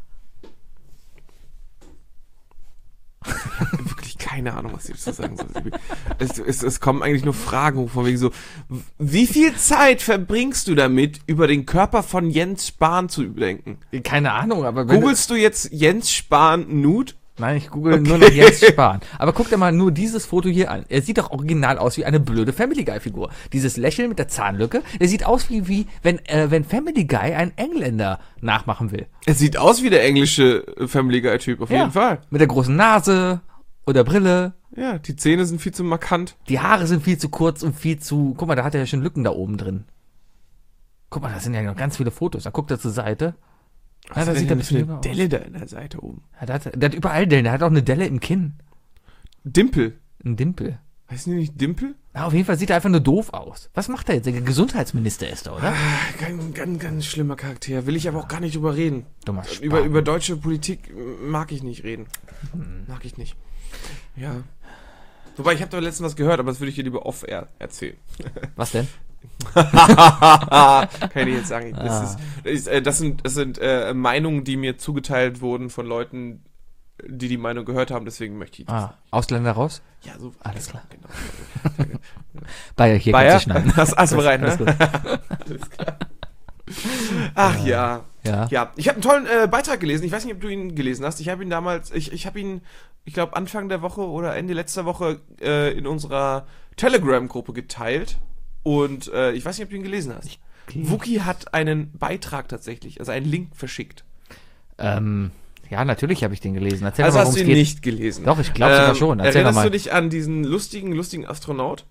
Wirklich keine Ahnung, was ich dazu sagen soll. Es kommen eigentlich nur Fragen hoch, von wegen so, wie viel Zeit verbringst du damit, über den Körper von Jens Spahn zu überdenken? Keine Ahnung, aber wenn Googlest du jetzt Jens Spahn Nude? Nein, ich google nur noch Jens Spahn. Aber guck dir mal nur dieses Foto hier an. Er sieht doch original aus wie eine blöde Family Guy Figur. Dieses Lächeln mit der Zahnlücke, der sieht aus wie wenn Family Guy einen Engländer nachmachen will. Es sieht aus wie der englische Family Guy Typ, auf jeden Fall. Mit der großen Nase oder Brille. Ja, die Zähne sind viel zu markant. Die Haare sind viel zu kurz und guck mal, da hat er ja schon Lücken da oben drin. Guck mal, da sind ja noch ganz viele Fotos. Da guckt er zur Seite. Was da sieht sieht er ein eine bisschen jünger aus. Delle da in der Seite oben. Der hat überall Dellen. Der hat auch eine Delle im Kinn. Dimpel. Ein Dimpel. Heißen die nicht Dimpel? Na, auf jeden Fall sieht er einfach nur doof aus. Was macht er jetzt? Der Gesundheitsminister ist er, oder? Ganz schlimmer Charakter. Will ich aber auch gar nicht drüber reden. Dummer Spahn. Über deutsche Politik mag ich nicht reden. Mag ich nicht. Ja. Wobei, ich habe da letztens was gehört, aber das würde ich dir lieber off-air erzählen. Was denn? Kann ich jetzt sagen. Das sind Meinungen, die mir zugeteilt wurden von Leuten, die Meinung gehört haben, deswegen möchte ich das. Ausländer raus? Ja, so. Alles klar. Genau. Bayer, hier Bayer? kannst du schneiden. Hast du bereit, Alles ne? gut. Alles klar. Ach ja. Ja. Ich habe einen tollen Beitrag gelesen. Ich weiß nicht, ob du ihn gelesen hast. Ich habe ihn damals, ich habe ihn, ich glaube Anfang der Woche oder Ende letzter Woche in unserer Telegram-Gruppe geteilt. Und ich weiß nicht, ob du ihn gelesen hast. Wookie hat einen Beitrag tatsächlich, also einen Link verschickt. Ja, natürlich habe ich den gelesen. Erzähl Also mal, hast worum du es ihn geht. nicht gelesen. Doch, ich glaube sogar schon. Erzähl Erinnerst mal. du dich an diesen lustigen Astronaut?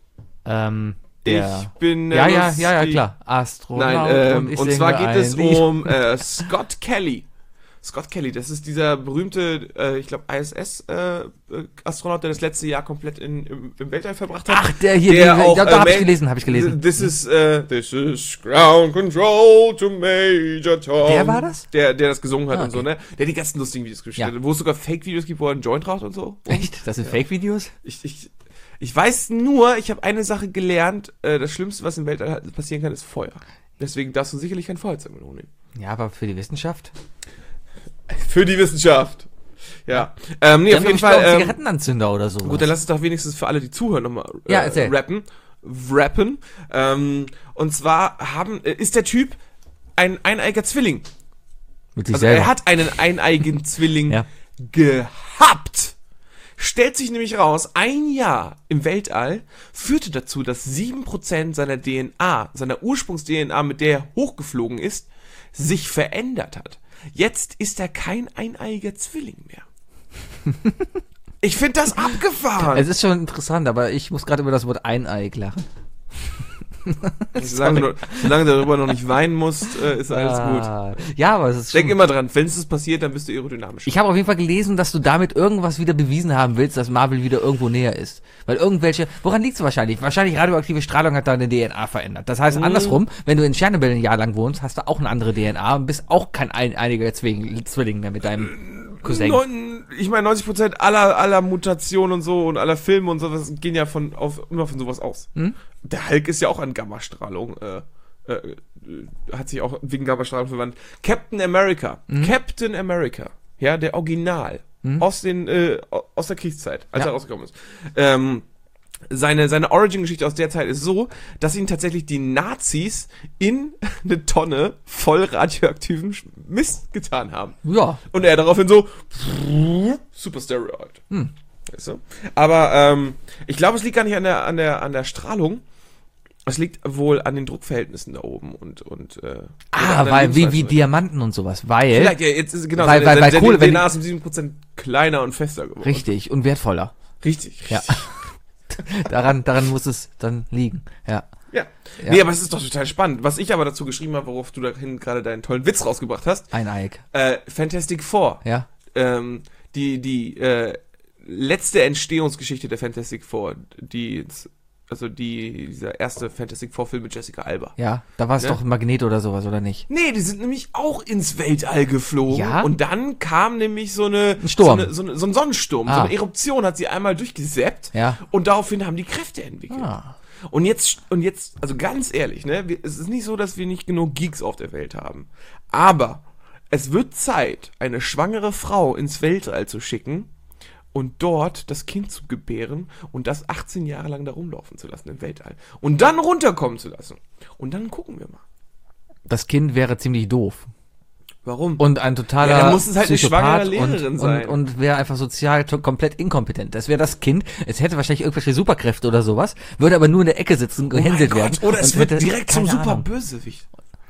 Ich bin ja, klar. Astronaut. Nein, ich und zwar singe geht es ein Lied. um Scott Kelly. Scott Kelly, das ist dieser berühmte, ich glaube, ISS-Astronaut, der das letzte Jahr komplett im Weltall verbracht hat. Ach, der hier, der den, auch, da habe ich gelesen. This is ground control to Major Tom. Der war das? Der das gesungen hat Ah, und so, okay. ne? Der die ganzen lustigen Videos geschickt Ja. hat, wo es sogar Fake-Videos gibt, wo er einen Joint raucht und so. Echt? Das sind Fake-Videos? Ich weiß nur, ich habe eine Sache gelernt, das Schlimmste, was im Weltall passieren kann, ist Feuer. Deswegen darfst du sicherlich kein Feuerzeug mit hochnehmen. Ja, aber für die Wissenschaft? Für die Wissenschaft. Ja. Nee, auf jeden Fall. Zigarettenanzünder oder so. Gut, dann lass es doch wenigstens für alle, die zuhören, nochmal rappen. Und zwar ist der Typ ein eineiger Zwilling. Mit sich Also selber. er hat einen eineigen Zwilling gehabt. Stellt sich nämlich raus, ein Jahr im Weltall führte dazu, dass 7% seiner DNA, seiner Ursprungs-DNA, mit der er hochgeflogen ist, sich verändert hat. Jetzt ist er kein eineiiger Zwilling mehr. Ich finde das abgefahren. Es ist schon interessant, aber ich muss gerade über das Wort Eineig lachen. Solange du darüber noch nicht weinen musst, ist alles gut. Ja, aber es ist Denk immer dran, wenn es passiert, dann bist du aerodynamisch. Ich habe auf jeden Fall gelesen, dass du damit irgendwas wieder bewiesen haben willst, dass Marvel wieder irgendwo näher ist. Weil woran liegt's wahrscheinlich? Wahrscheinlich radioaktive Strahlung hat deine DNA verändert. Das heißt, andersrum, wenn du in Tschernobyl ein Jahr lang wohnst, hast du auch eine andere DNA und bist auch kein einiger Zwilling mehr mit deinem Cousin. Ich meine, 90% aller Mutationen und so und aller Filme und sowas gehen ja immer von sowas aus. Der Hulk ist ja auch an Gammastrahlung, hat sich auch wegen Gammastrahlung verwandt. Captain America, ja, der Original, aus der Kriegszeit, als er rausgekommen ist. Seine Origin-Geschichte aus der Zeit ist so, dass ihn tatsächlich die Nazis in eine Tonne voll radioaktiven Mist getan haben. Ja. Und er daraufhin so super Steroid. Weißt du? Aber ich glaube, es liegt gar nicht an der Strahlung. Es liegt wohl an den Druckverhältnissen da oben und weil wie Diamanten und sowas, weil vielleicht, ja, jetzt ist genau, weil Kohle, DNA ist um 7% kleiner und fester geworden. Richtig und wertvoller. Richtig. Ja. daran muss es dann liegen. Ja. Nee, aber es ist doch total spannend. Was ich aber dazu geschrieben habe, worauf du dahin gerade deinen tollen Witz rausgebracht hast. Eineig. Fantastic Four. Ja. Die letzte Entstehungsgeschichte der Fantastic Four, dieser erste Fantastic Four Film mit Jessica Alba. Ja, da war es doch ein Magnet oder sowas, oder nicht? Nee, die sind nämlich auch ins Weltall geflogen. Ja? Und dann kam nämlich so ein Sturm. So ein Sonnensturm. So eine Eruption hat sie einmal durchgesäppt. Ja. Und daraufhin haben die Kräfte entwickelt. Und jetzt, also ganz ehrlich, ne, es ist nicht so, dass wir nicht genug Geeks auf der Welt haben. Aber es wird Zeit, eine schwangere Frau ins Weltall zu schicken und dort das Kind zu gebären und das 18 Jahre lang da rumlaufen zu lassen im Weltall. Und dann runterkommen zu lassen. Und dann gucken wir mal. Das Kind wäre ziemlich doof. Warum? Und ein totaler dann muss es halt Psychopath eine schwangere Lehrerin sein. Und wäre einfach sozial komplett inkompetent. Das wäre das Kind, es hätte wahrscheinlich irgendwelche Superkräfte oder sowas, würde aber nur in der Ecke sitzen und gehänselt werden. Oder es wird direkt zum keine Ahnung. Superbösewicht.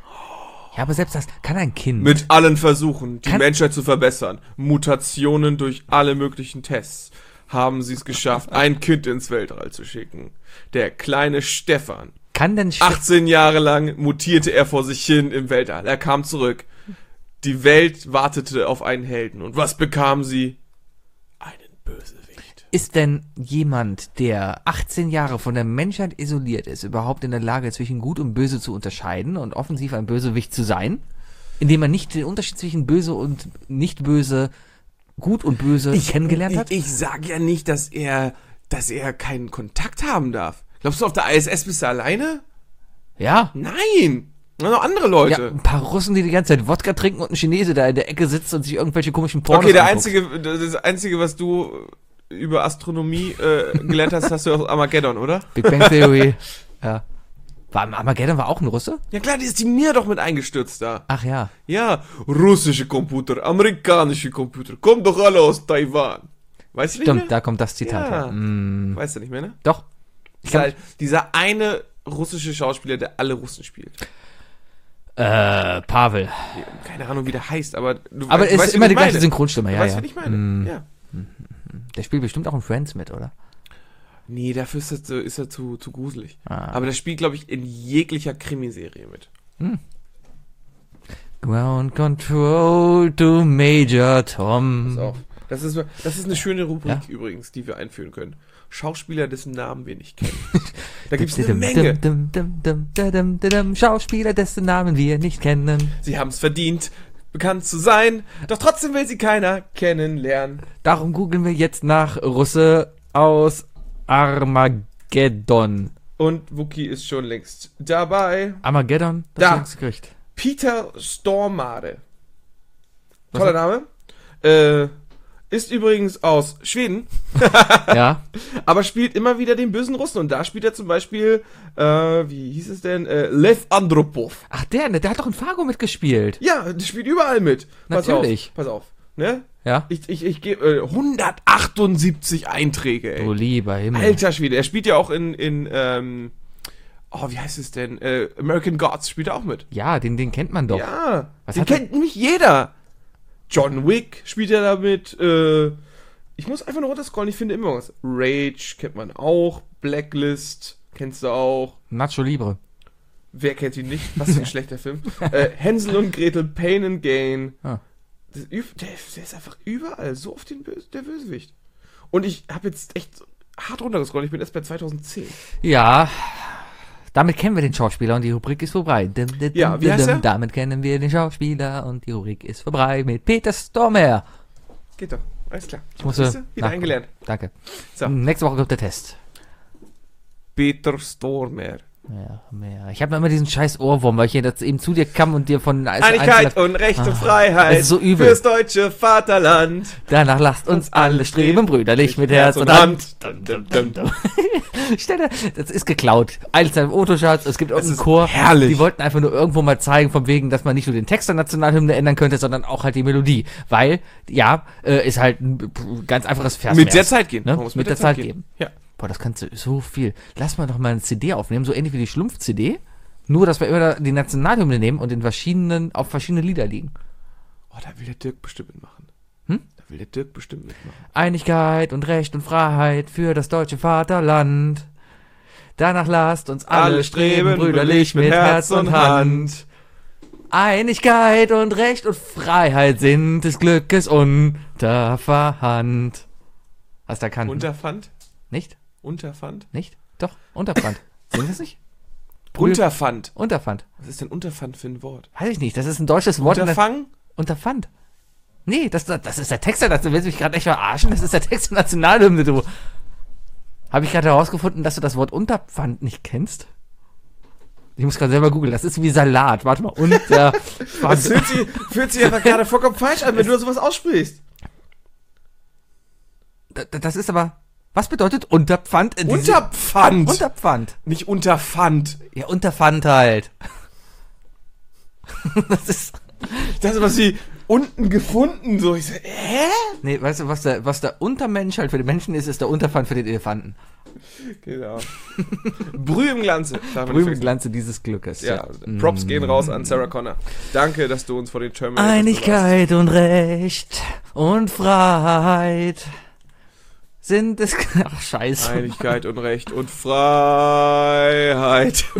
Ja, aber selbst das kann ein Kind. Mit allen Versuchen, die Menschheit zu verbessern, Mutationen durch alle möglichen Tests, haben sie es geschafft, ein Kind ins Weltall zu schicken. Der kleine Stefan. Kann denn 18 Jahre lang mutierte er vor sich hin im Weltall. Er kam zurück. Die Welt wartete auf einen Helden. Und was bekam sie? Einen Bösewicht. Ist denn jemand, der 18 Jahre von der Menschheit isoliert ist, überhaupt in der Lage, zwischen Gut und Böse zu unterscheiden und offensiv ein Bösewicht zu sein? Indem man nicht den Unterschied zwischen Böse und nicht Böse, Gut und Böse kennengelernt hat? Ich sag ja nicht, dass er keinen Kontakt haben darf. Glaubst du, auf der ISS bist du alleine? Ja. Nein! Noch andere Leute. Ja, ein paar Russen, die ganze Zeit Wodka trinken und ein Chinese, der in der Ecke sitzt und sich irgendwelche komischen Pornos Okay, anguckt. das Einzige, was du über Astronomie gelernt hast du aus Armageddon, oder? Big Bang Theory. Ja. Armageddon war auch ein Russe? Ja klar, die ist die Mir doch mit eingestürzt da. Ach ja. Ja, russische Computer, amerikanische Computer, kommen doch alle aus Taiwan. Weißt du nicht Stimmt, mehr? da kommt das Zitat her. Weißt du nicht mehr, ne? Doch. Dieser eine russische Schauspieler, der alle Russen spielt. Pavel. Keine Ahnung, wie der heißt, aber aber es ist immer die gleiche Synchronstimme, ja. Weißt du, was ich meine? Ja. Der spielt bestimmt auch in Friends mit, oder? Nee, dafür ist er zu gruselig. Aber der spielt, glaube ich, in jeglicher Krimiserie mit. Ground Control to Major Tom. Pass auf. Das ist eine schöne Rubrik übrigens, die wir einführen können. Schauspieler, dessen Namen wir nicht kennen. Da gibt es eine Menge. Schauspieler, dessen Namen wir nicht kennen. Sie haben es verdient, bekannt zu sein, doch trotzdem will sie keiner kennenlernen. Darum googeln wir jetzt nach Russe aus Armageddon. Und Wookie ist schon längst dabei. Armageddon? Da. Das Gericht. Peter Stormare. Toller Name. Ist übrigens aus Schweden. Ja. Aber spielt immer wieder den bösen Russen. Und da spielt er zum Beispiel, wie hieß es denn? Lev Andropov. Ach, der hat doch in Fargo mitgespielt. Ja, der spielt überall mit. Natürlich. Pass auf. Ne? Ja. Ich gebe 178 Einträge, ey. Du lieber Himmel. Alter Schwede. Er spielt ja auch in wie heißt es denn? American Gods spielt er auch mit. Ja, den kennt man doch. Ja, Was den hat er- kennt nämlich jeder. John Wick spielt er damit. Ich muss einfach nur runterscrollen, ich finde immer was. Rage kennt man auch. Blacklist kennst du auch. Nacho Libre. Wer kennt ihn nicht? Was für ein schlechter Film. Hänsel und Gretel, Pain and Gain. Ah. Der ist einfach überall so oft der Bösewicht. Und ich habe jetzt echt hart runtergescrollt. Ich bin erst bei 2010. Ja, damit kennen wir den Schauspieler und die Rubrik ist vorbei. Ja, wie heißt er? Damit kennen wir den Schauspieler und die Rubrik ist vorbei mit Peter Stormare. Geht doch. Alles klar. Ich musste Siehste? Wieder nachgucken. eingelernt. Danke. So. Nächste Woche kommt der Test. Peter Stormare. Ja, mehr. Ich habe immer diesen scheiß Ohrwurm, weil ich hier jetzt eben zu dir kam und dir von Einigkeit und Recht und Freiheit das ist so übel. fürs deutsche Vaterland. Danach lasst uns alle streben, brüderlich mit Herz und Hand. Stell dir, das ist geklaut. Eines im Autoschatz, es gibt irgendeinen ist Chor. herrlich. Die wollten einfach nur irgendwo mal zeigen, von wegen, dass man nicht nur den Text der Nationalhymne ändern könnte, sondern auch halt die Melodie. Weil, ja, ist halt ein ganz einfaches Vers. Mit der Zeit gehen. Ne? Man muss Mit der Zeit gehen. Ja. Boah, das kannst du so viel. Lass mal doch mal eine CD aufnehmen, so ähnlich wie die Schlumpf-CD. Nur, dass wir immer die Nationalhymne nehmen und auf verschiedene Lieder liegen. Oh, da will der Dirk bestimmt mitmachen. Hm? Da will der Dirk bestimmt mitmachen. Einigkeit und Recht und Freiheit für das deutsche Vaterland. Danach lasst uns alle streben, brüderlich mit Herz und Hand. Einigkeit und Recht und Freiheit sind des Glückes Unterpfand. Hast du erkannt? Unterpfand? Nicht? Unterpfand? Nicht? Doch, Unterpfand. Singen wir es nicht? Unterpfand. Unterpfand. Was ist denn Unterpfand für ein Wort? Weiß ich nicht, das ist ein deutsches Wort. Unterfang? Unterpfand. Nee, das ist der Text, du willst mich gerade echt verarschen, das ist der Text der Nationalhymne, du. Habe ich gerade herausgefunden, dass du das Wort Unterpfand nicht kennst? Ich muss gerade selber googeln, das ist wie Salat. Warte mal, Unterpfand. Das fühlt sich aber gerade vollkommen falsch an, wenn du sowas aussprichst. Das ist aber... Was bedeutet Unterpfand? Unterpfand! Unterpfand. Nicht Unterpfand. Ja, Unterpfand halt. Das ist... Das ist was wie unten gefunden, so. Ich so, Nee, weißt du, was der Untermensch halt für den Menschen ist der Unterpfand für den Elefanten. Genau. Brühe im Glanze. Brühe im Glanze dieses Glückes. Ja, Props gehen raus an Sarah Connor. Danke, dass du uns vor den Terminators Einigkeit und Recht und Freiheit sind es... Ach, scheiße. Einigkeit und Recht und Freiheit.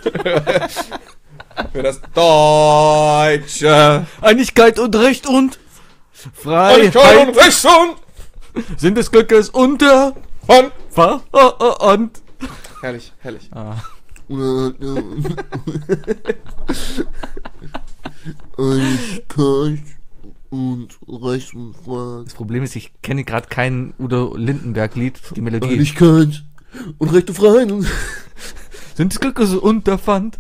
Für das Deutsche. Einigkeit und Recht und Einigkeit Freiheit und Recht und sind des Glückes unter Fand. und Herrlich, herrlich. Einigkeit und Recht und Freiheit. Das Problem ist, ich kenne gerade kein Udo Lindenberg-Lied, die Melodie. Einigkeit und Recht und Freiheit. Sind des Glückes Unterpfand?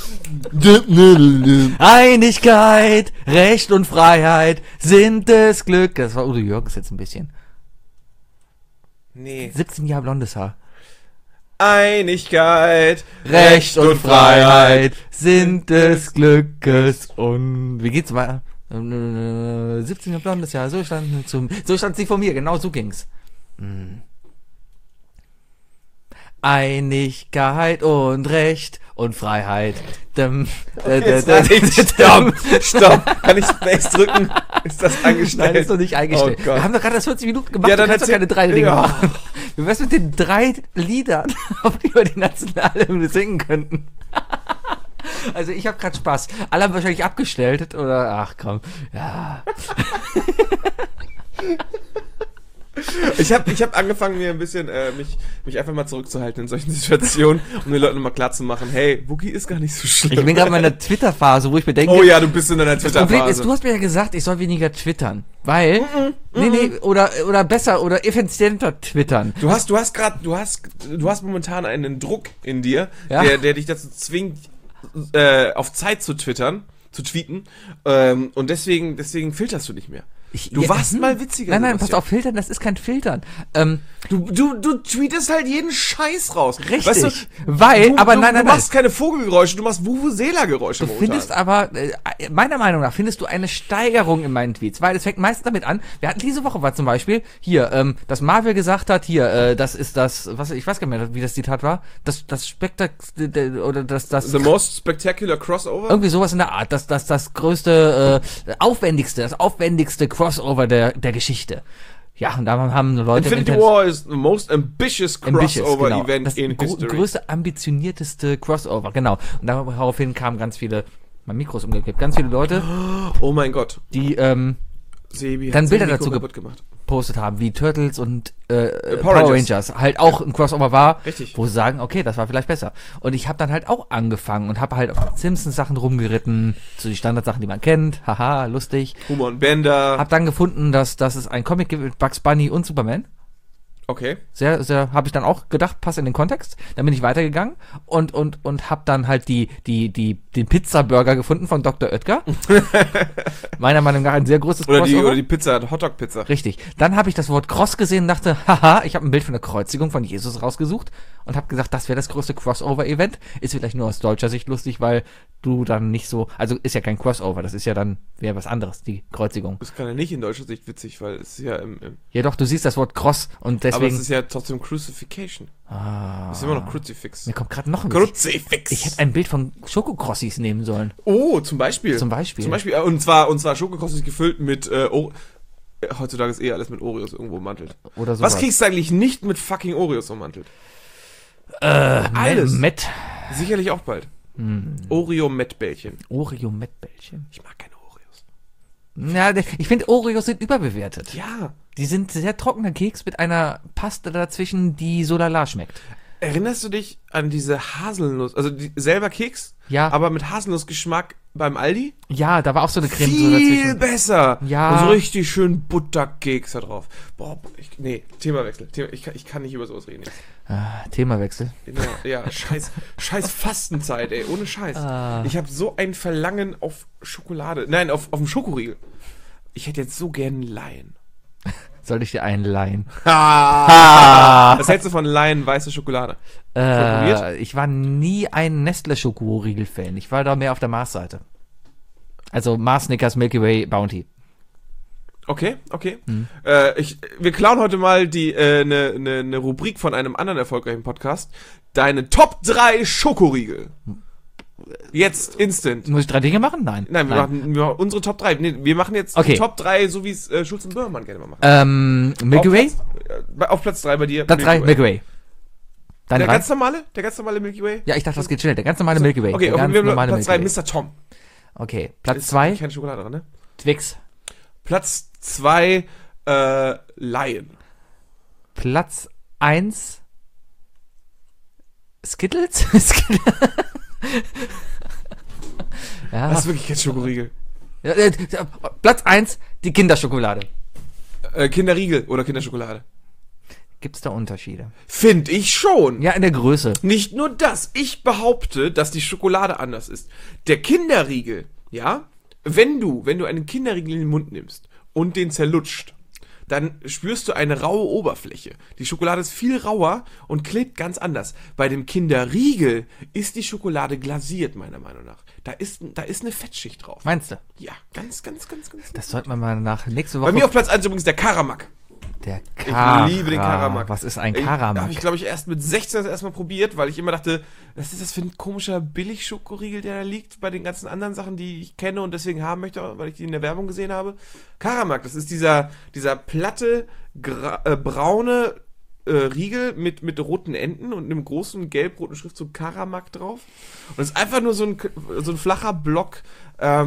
Und Einigkeit, Recht und Freiheit sind des Glückes. Das war Udo Jürgens jetzt ein bisschen. Nee. 17 Jahre blondes Haar. Einigkeit, Recht und Freiheit sind des Glückes und... Wie geht's weiter? 17 Jahre blondes Haar, so stand sie vor mir, genau so ging's. Einigkeit und Recht und Freiheit. Stopp. Kann ich Space drücken? Ist das eingestellt? Nein, ist noch nicht eingestellt. Oh Gott. Wir haben doch gerade das 40 Minuten gemacht. Ja, Du dann kannst doch keine 3 Dinge ja. machen. Wie wär's mit den 3 Liedern, auf die wir die Nationalhymne singen könnten? Also ich habe gerade Spaß. Alle haben wahrscheinlich abgestellt oder ach komm. Ja. Ich hab angefangen, mir ein bisschen mich einfach mal zurückzuhalten in solchen Situationen, um den Leuten mal klarzumachen, hey, Wookie ist gar nicht so schlimm. Ich bin gerade in meiner Twitter-Phase, wo ich mir denke... Oh ja, du bist in deiner Das Problem ist, Twitter-Phase. du hast mir ja gesagt, ich soll weniger twittern. Weil... oder besser oder effizienter twittern. Du hast momentan einen Druck in dir, Ja. der dich dazu zwingt, auf Zeit zu tweeten. Und deswegen filterst du nicht mehr. Du warst mal witziger. Nein, Sebastian. pass auf, Filtern, das ist kein Filtern. Du tweetest halt jeden Scheiß raus. Richtig. Weißt du, Weil, aber nein. Du machst keine Vogelgeräusche, du machst Vuvuzela-Geräusche. Du findest aber, meiner Meinung nach, findest du eine Steigerung in meinen Tweets, weil es fängt meistens damit an, wir hatten diese Woche war zum Beispiel, hier, dass Marvel gesagt hat, hier, das ist das, ich weiß gar nicht mehr, wie das Zitat war, das oder das The most spectacular crossover? irgendwie sowas in der Art, das größte, aufwendigste Crossover der Geschichte. Ja, und da haben Leute Infinity War is the most ambitious crossover genau. event Das in history. größte, ambitionierteste Crossover, genau. Und daraufhin kamen ganz viele, mein Mikro ist umgekippt, ganz viele Leute, Oh mein Gott. die Sebi dann hat Bilder sein Mikro dazu kaputt gemacht. gepostet haben, wie Turtles und Power Rangers halt auch ein Crossover war, Richtig. wo sie sagen, okay, das war vielleicht besser. Und ich habe dann halt auch angefangen und habe halt auf Simpsons Sachen rumgeritten, so die Standardsachen, die man kennt, haha, lustig. Humor und Bender. Hab dann gefunden, dass es ein Comic gibt mit Bugs Bunny und Superman. Okay. Sehr, sehr, habe ich dann auch gedacht, passt in den Kontext. Dann bin ich weitergegangen und hab dann halt den Pizza-Burger gefunden von Dr. Oetker. Meiner Meinung nach ein sehr großes Oder Crossover. die Pizza, Hotdog-Pizza. Richtig. Dann habe ich das Wort Cross gesehen und dachte, haha, ich habe ein Bild von der Kreuzigung von Jesus rausgesucht und habe gesagt, das wäre das größte Crossover-Event. Ist vielleicht nur aus deutscher Sicht lustig, weil du dann nicht so, also ist ja kein Crossover, das ist ja dann, wäre was anderes, die Kreuzigung. Das kann ja nicht in deutscher Sicht witzig, weil es ist ja Ja doch, du siehst das Wort Cross und deswegen... aber es ist ja trotzdem Crucifixion. Es ist immer noch Crucifix. Mir kommt gerade noch ein Bild. Kruzifix. Ich hätte ein Bild von Schokokrossis nehmen sollen. Oh, zum Beispiel. Zum Beispiel. Und zwar Schokokrossis gefüllt mit heutzutage ist alles mit Oreos irgendwo ummantelt. Oder sowas. Was kriegst du eigentlich nicht mit fucking Oreos ummantelt? Alles. Met. Sicherlich auch bald. Oreo-Mettbällchen. Oreo-Mettbällchen. Ich mag keine Oreos. Ja, ich finde Oreos sind überbewertet. Ja. Die sind sehr trockener Keks mit einer Paste dazwischen, die so lala schmeckt. Erinnerst du dich an diese Haselnuss, also selber Keks, Ja. aber mit Haselnussgeschmack beim Aldi? Ja, da war auch so eine Creme so Viel dazwischen. besser. Ja. Und so richtig schön Butterkeks da drauf. Boah, Themawechsel. Ich kann nicht über sowas reden jetzt. Themawechsel. Ja, scheiß Fastenzeit, ey, ohne Scheiß. Ah. Ich habe so ein Verlangen auf Schokolade. Nein, auf einen Schokoriegel. Ich hätte jetzt so gern einen Lion. Soll ich dir einen leihen? Was hältst du von Lion weiße Schokolade? probiert? Ich war nie ein Nestle-Schokoriegel-Fan. Ich war da mehr auf der Mars-Seite. Also Mars, Snickers, Milky Way, Bounty. Okay. Wir klauen heute mal eine Rubrik von einem anderen erfolgreichen Podcast. Deine Top 3 Schokoriegel. Jetzt instant. Muss ich 3 Dinge machen? Nein. Nein, wir machen unsere Top 3. Nee, wir machen jetzt Okay. die Top 3, so wie es Schulz und Böhmermann gerne mal machen. Milky Way? Auf Platz 3 bei dir. Platz 3, Milky Way. Deine Der 3? ganz normale Milky Way? Ja, ich dachte, das geht schnell. Der ganz normale Milky Way. Okay, der okay, ganz wir haben normale Platz 3, Milky Way. Mr. Tom. Okay, Platz Ist 2, keine Schokolade drin, ne? Twix. Platz 2, Lion. Platz 1, Skittles? Ja. Das ist wirklich kein Schokoriegel. Ja, Platz 1, die Kinderschokolade. Kinderriegel oder Kinderschokolade. Gibt's da Unterschiede? Finde ich schon. Ja, in der Größe. Nicht nur das. Ich behaupte, dass die Schokolade anders ist. Der Kinderriegel, ja, wenn du einen Kinderriegel in den Mund nimmst und den zerlutscht, dann spürst du eine raue Oberfläche. Die Schokolade ist viel rauer und klebt ganz anders. Bei dem Kinderriegel ist die Schokolade glasiert, meiner Meinung nach. Da ist eine Fettschicht drauf. Meinst du? Ja, ganz. Das sollte man mal nach nächste Woche... Bei mir auf Platz 1 übrigens der Karamak. Der Ich liebe den Karamak. Was ist ein Habe Karamak? ich, glaube ich, erst mit 16 das erstmal probiert, weil ich immer dachte, was ist das für ein komischer Billig-Schokoriegel, der da liegt, bei den ganzen anderen Sachen, die ich kenne und deswegen haben möchte, weil ich die in der Werbung gesehen habe. Karamak, das ist dieser platte, braune Riegel mit roten Enden und einem großen gelb-roten Schriftzug Karamak drauf. Und es ist einfach nur so ein flacher Block,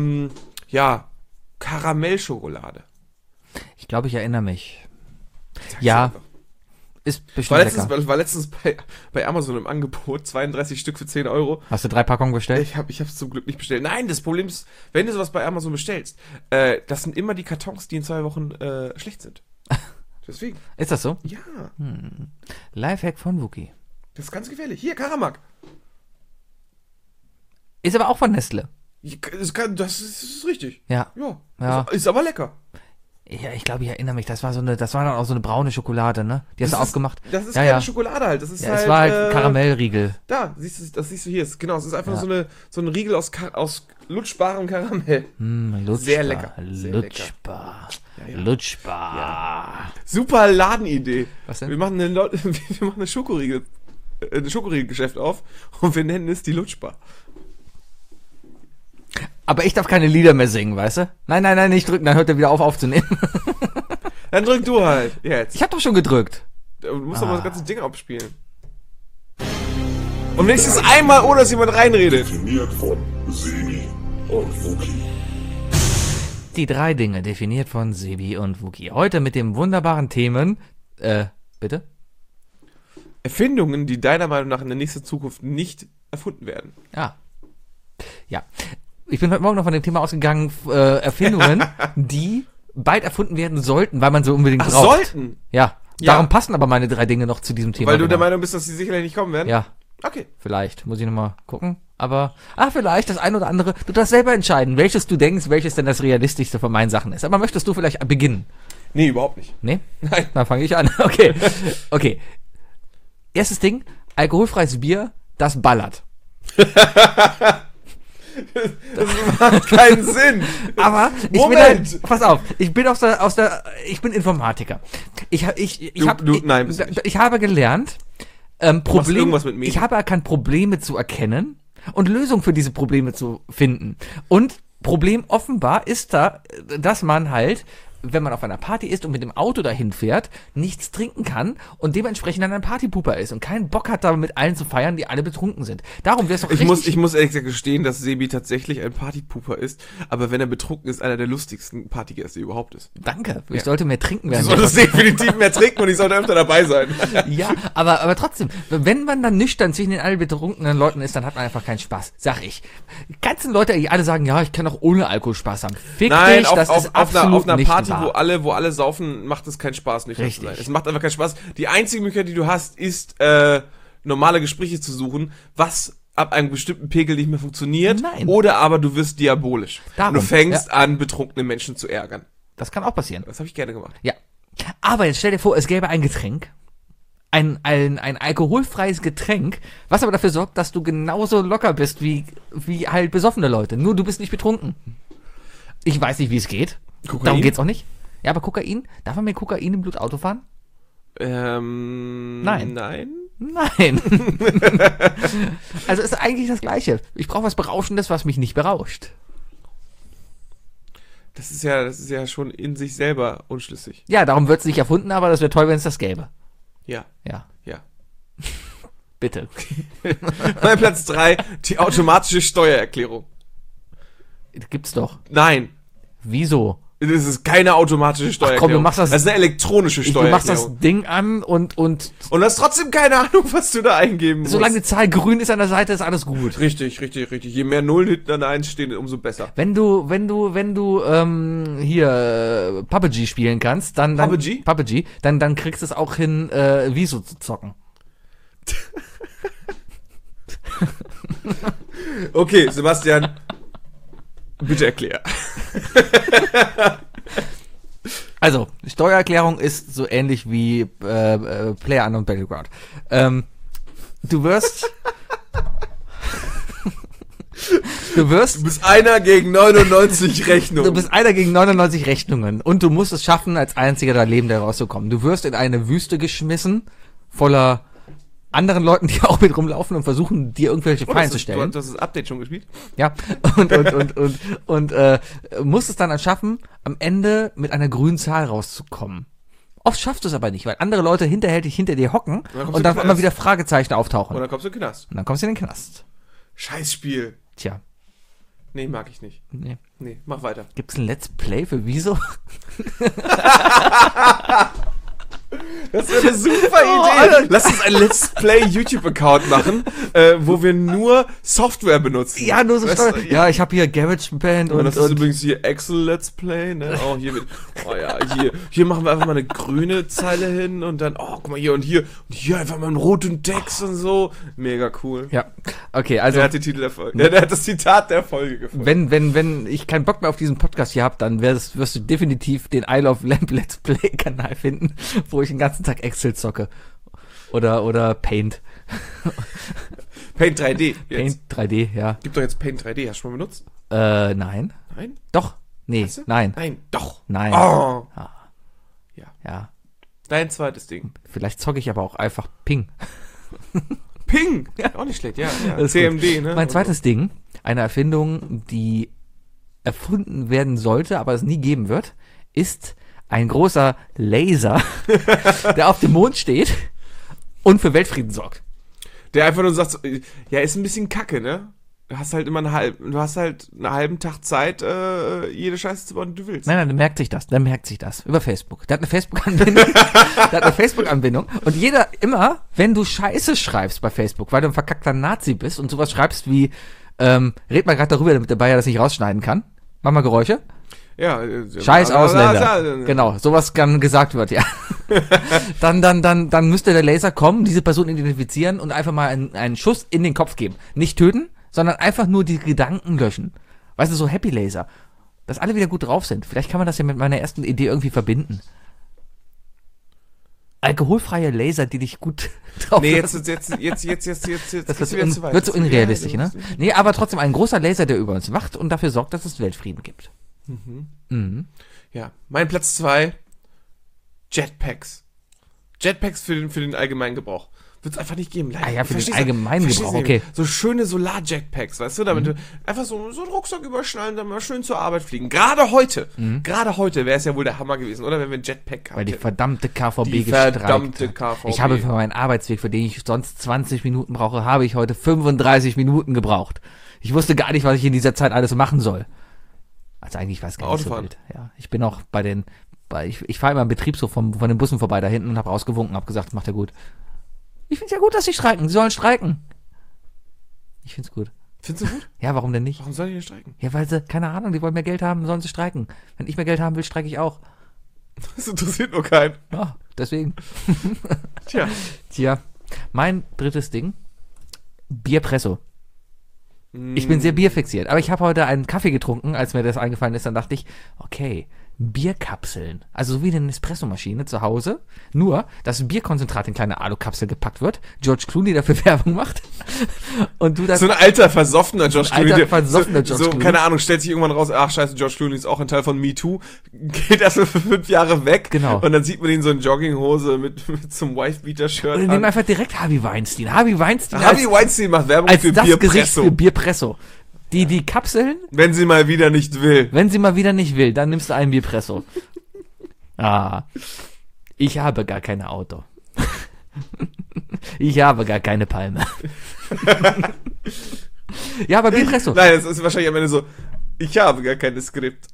Karamellschokolade. Ich glaube, ich erinnere mich. Ja, einfach. ist bestimmt lecker. War letztens bei Amazon im Angebot, 32 Stück für 10 Euro. Hast du 3 Packungen bestellt? Ich hab's zum Glück nicht bestellt. Nein, das Problem ist, wenn du sowas bei Amazon bestellst, das sind immer die Kartons, die in 2 Wochen schlecht sind. Deswegen. Ist das so? Ja, Lifehack von Wookie. das ist ganz gefährlich. Hier, Karamak. Ist aber auch von Nestle. Das ist richtig. Ja. Ja. Ja. Ist aber lecker. Ja, ich glaube, ich erinnere mich, das war dann auch so eine braune Schokolade, ne? Die hast du aufgemacht. Das ist ja, keine ja. Schokolade halt. Das ist Ja, halt, es war halt Karamellriegel. Da, das siehst du hier. Genau, es ist einfach nur so ein Riegel aus lutschbarem Karamell. Lutschbar, Sehr lecker. Sehr lutschbar. Ja. Lutschbar. Ja. Super Ladenidee. Was denn? Wir machen eine Schokoriegelgeschäft auf und wir nennen es die Lutschbar. Aber ich darf keine Lieder mehr singen, weißt du? Nein, nicht drücken, dann hört er wieder aufzunehmen. Dann drück du halt. Jetzt. Ich hab doch schon gedrückt. Du musst doch mal das ganze Ding abspielen. Und nächstes einmal, ohne dass jemand reinredet. Definiert von Sebi und Wookie. Die 3 Dinge, definiert von Sebi und Wookie. Heute mit dem wunderbaren Themen, bitte? Erfindungen, die deiner Meinung nach in der nächsten Zukunft nicht erfunden werden. Ja. Ich bin heute Morgen noch von dem Thema ausgegangen, Erfindungen, die bald erfunden werden sollten, weil man so unbedingt braucht. Sollten? Ja. Ja. Darum passen aber meine 3 Dinge noch zu diesem Thema. Weil du der genau. Meinung bist, dass die sicherlich nicht kommen werden? Ja, Okay. vielleicht. Muss ich nochmal gucken. Aber, vielleicht das eine oder andere. Du darfst selber entscheiden, welches du denkst, welches denn das Realistischste von meinen Sachen ist. Aber möchtest du vielleicht beginnen? Nee, überhaupt nicht. Nee? Nein. Dann fange ich an. Okay. Erstes Ding, alkoholfreies Bier, das ballert. Das macht keinen Sinn. Aber ich Moment. bin halt, pass auf, ich bin ich bin Informatiker. Ich habe gelernt, irgendwas mit Medien. ich habe erkannt, Probleme zu erkennen und Lösungen für diese Probleme zu finden. Und Problem offenbar ist da, dass man halt, wenn man auf einer Party ist und mit dem Auto dahin fährt, nichts trinken kann und dementsprechend dann ein Partypooper ist und keinen Bock hat, da mit allen zu feiern, die alle betrunken sind. Darum wäre es doch richtig... Ich muss ehrlich gesagt gestehen, dass Sebi tatsächlich ein Partypooper ist, aber wenn er betrunken ist, einer der lustigsten Partygäste überhaupt ist. Danke, ich sollte mehr trinken werden. Du solltest definitiv mehr trinken und ich sollte öfter dabei sein. Ja, aber trotzdem, wenn man dann nüchtern zwischen den allen betrunkenen Leuten ist, dann hat man einfach keinen Spaß, sag ich. Die ganzen Leute, die alle sagen, ja, ich kann auch ohne Alkohol Spaß haben. Fick dich, das ist absolut auf einer nicht Party, wahr. wo alle saufen, macht es keinen Spaß, nicht Richtig. zu sein. Es macht einfach keinen Spaß. Die einzige Möglichkeit, die du hast, ist, normale Gespräche zu suchen, was ab einem bestimmten Pegel nicht mehr funktioniert. Nein. Oder aber du wirst diabolisch. Darum, und du fängst an, betrunkene Menschen zu ärgern. Das kann auch passieren. Das habe ich gerne gemacht. Ja. Aber jetzt stell dir vor, es gäbe ein Getränk, ein alkoholfreies Getränk, was aber dafür sorgt, dass du genauso locker bist wie halt besoffene Leute. Nur du bist nicht betrunken. Ich weiß nicht, wie es geht. Kokain? Darum geht's auch nicht. Ja, aber Kokain? Darf man mit Kokain im Blut Auto fahren? Nein. Nein. Also ist eigentlich das Gleiche. Ich brauche was Berauschendes, was mich nicht berauscht. Das ist ja schon in sich selber unschlüssig. Ja, darum wird's nicht erfunden, aber das wäre toll, wenn es das gäbe. Ja. Ja. Ja. Bitte. Mein Platz 3, die automatische Steuererklärung. Gibt's doch. Nein. Wieso? Das ist keine automatische Steuererklärung. Komm, du machst das- ist eine elektronische Du machst Steuererklärung. das Ding an und Und du hast trotzdem keine Ahnung, was du da eingeben musst. solange die Zahl grün ist an der Seite, ist alles gut. Richtig. Je mehr Nullen hinten an der 1 stehen, umso besser. Wenn du hier PUBG spielen kannst, dann PUBG, dann kriegst du es auch hin, Wieso zu zocken. Okay, Sebastian, bitte erklär. Also, Steuererklärung ist so ähnlich wie PlayerUnknown's Battleground. Du wirst Du bist einer gegen 99 Rechnungen. Du bist einer gegen 99 Rechnungen und du musst es schaffen, als einziger dein Leben da rauszukommen. Du wirst in eine Wüste geschmissen, voller anderen Leuten, die auch mit rumlaufen und versuchen, dir irgendwelche Fallen zu stellen. Du hast das Update schon gespielt? Ja, und musst es dann schaffen, am Ende mit einer grünen Zahl rauszukommen. Oft schaffst du es aber nicht, weil andere Leute hinterhältig hinter dir hocken und dann immer wieder Fragezeichen auftauchen. Und dann kommst du in den Knast. Und dann kommst du in den Knast. Scheißspiel. Tja. Nee, mag ich nicht. Nee, mach weiter. Gibt's ein Let's Play für Wieso? Das wäre eine super Idee. Lass uns einen Let's Play YouTube-Account machen, wo wir nur Software benutzen. Ja, nur so Weißt du, Ja, ich habe hier GarageBand und das ist übrigens hier Excel Let's Play, ne? Oh, hier mit, oh ja, hier machen wir einfach mal eine grüne Zeile hin und dann, oh, guck mal hier und hier einfach mal einen roten Text und so. Mega cool. Ja, okay, also Der hat den Titel der Folge. Ja, der hat das Zitat der Folge gefunden. wenn ich keinen Bock mehr auf diesen Podcast hier habe, dann wirst du definitiv den I Love Lamp Let's Play Kanal finden, wo ich den ganzen Tag Excel zocke. Oder Paint. Paint 3D. Paint 3D, ja. Gibt doch jetzt Paint 3D. Hast du schon mal benutzt? Nein. Nein? Doch. Nee, Hast du? nein. Nein, doch. Nein. Oh. Ja. Dein zweites Ding. Vielleicht zocke ich aber auch einfach Ping. Ping. Auch nicht schlecht, ja. Das ist CMD, gut. ne? Mein zweites Ding, eine Erfindung, die erfunden werden sollte, aber es nie geben wird, ist ein großer Laser, der auf dem Mond steht und für Weltfrieden sorgt. Der einfach nur sagt, so, ja, ist ein bisschen kacke, ne? Du hast halt einen halben Tag Zeit, jede Scheiße zu bauen, die du willst. Nein, der merkt sich das über Facebook. Der hat eine Facebook-Anbindung. Und immer, wenn du Scheiße schreibst bei Facebook, weil du ein verkackter Nazi bist und sowas schreibst wie, red mal gerade darüber, damit der Bayer das nicht rausschneiden kann. Mach mal Geräusche. Ja. Scheiß Ausländer. Genau, sowas kann gesagt wird, ja. Dann müsste der Laser kommen, diese Person identifizieren und einfach mal einen Schuss in den Kopf geben. Nicht töten, sondern einfach nur die Gedanken löschen. Weißt du, so Happy Laser. Dass alle wieder gut drauf sind. Vielleicht kann man das ja mit meiner ersten Idee irgendwie verbinden. Alkoholfreie Laser, die dich gut drauf Nee, jetzt das wird wird so unrealistisch, ne? Nee, aber trotzdem ein großer Laser, der über uns wacht und dafür sorgt, dass es Weltfrieden gibt. Ja, mein Platz 2, Jetpacks. Jetpacks für den allgemeinen Gebrauch. Wird es einfach nicht geben, leider. Ah ja, für den Verstehst du? allgemeinen Verstehst Gebrauch, du okay. So schöne Solar-Jetpacks, weißt du, damit du einfach so einen Rucksack überschnallen, dann mal schön zur Arbeit fliegen. Gerade heute wäre es ja wohl der Hammer gewesen, oder? Wenn wir ein Jetpack haben. Weil die verdammte KVB Die gestreikt verdammte hat. KVB. Ich habe für meinen Arbeitsweg, für den ich sonst 20 Minuten brauche, habe ich heute 35 Minuten gebraucht. Ich wusste gar nicht, was ich in dieser Zeit alles machen soll. Also eigentlich war es gar nicht so Autofahren. wild. Ja, ich bin auch ich fahre immer im Betriebshof von den Bussen vorbei da hinten und habe rausgewunken, habe gesagt, macht er gut. Ich find's ja gut, dass sie streiken. Sie sollen streiken. Ich find's gut. Findest du gut? Ja, warum denn nicht? Warum soll ich denn streiken? Ja, weil sie, keine Ahnung, die wollen mehr Geld haben, sollen sie streiken. Wenn ich mehr Geld haben will, streike ich auch. Das interessiert nur keinen. Ja, deswegen. Tja. Mein drittes Ding, Bierpresso. Ich bin sehr bierfixiert, aber ich habe heute einen Kaffee getrunken, als mir das eingefallen ist, dann dachte ich, okay, Bierkapseln, also so wie eine Espressomaschine zu Hause, nur, dass Bierkonzentrat in kleine Alukapsel gepackt wird, George Clooney dafür Werbung macht und du das... So ein alter, versoffener George Clooney. George Clooney. Keine Ahnung, stellt sich irgendwann raus, ach scheiße, George Clooney ist auch ein Teil von Me Too, geht erstmal für 5 Jahre weg. Genau. Und dann sieht man ihn so in Jogginghose mit zum Wife-Beater-Shirt Oder nehmen einfach direkt Harvey Weinstein. Harvey Weinstein macht Werbung als für das Gesicht Bierpresso. für Bierpresso. Die Kapseln, Wenn sie mal wieder nicht will. wenn sie mal wieder nicht will, dann nimmst du einen Bierpresso. Ich habe gar kein Auto. Ich habe gar keine Palme. Ja, aber Bierpresso. Nein, das ist wahrscheinlich am Ende so, ich habe gar kein Skript.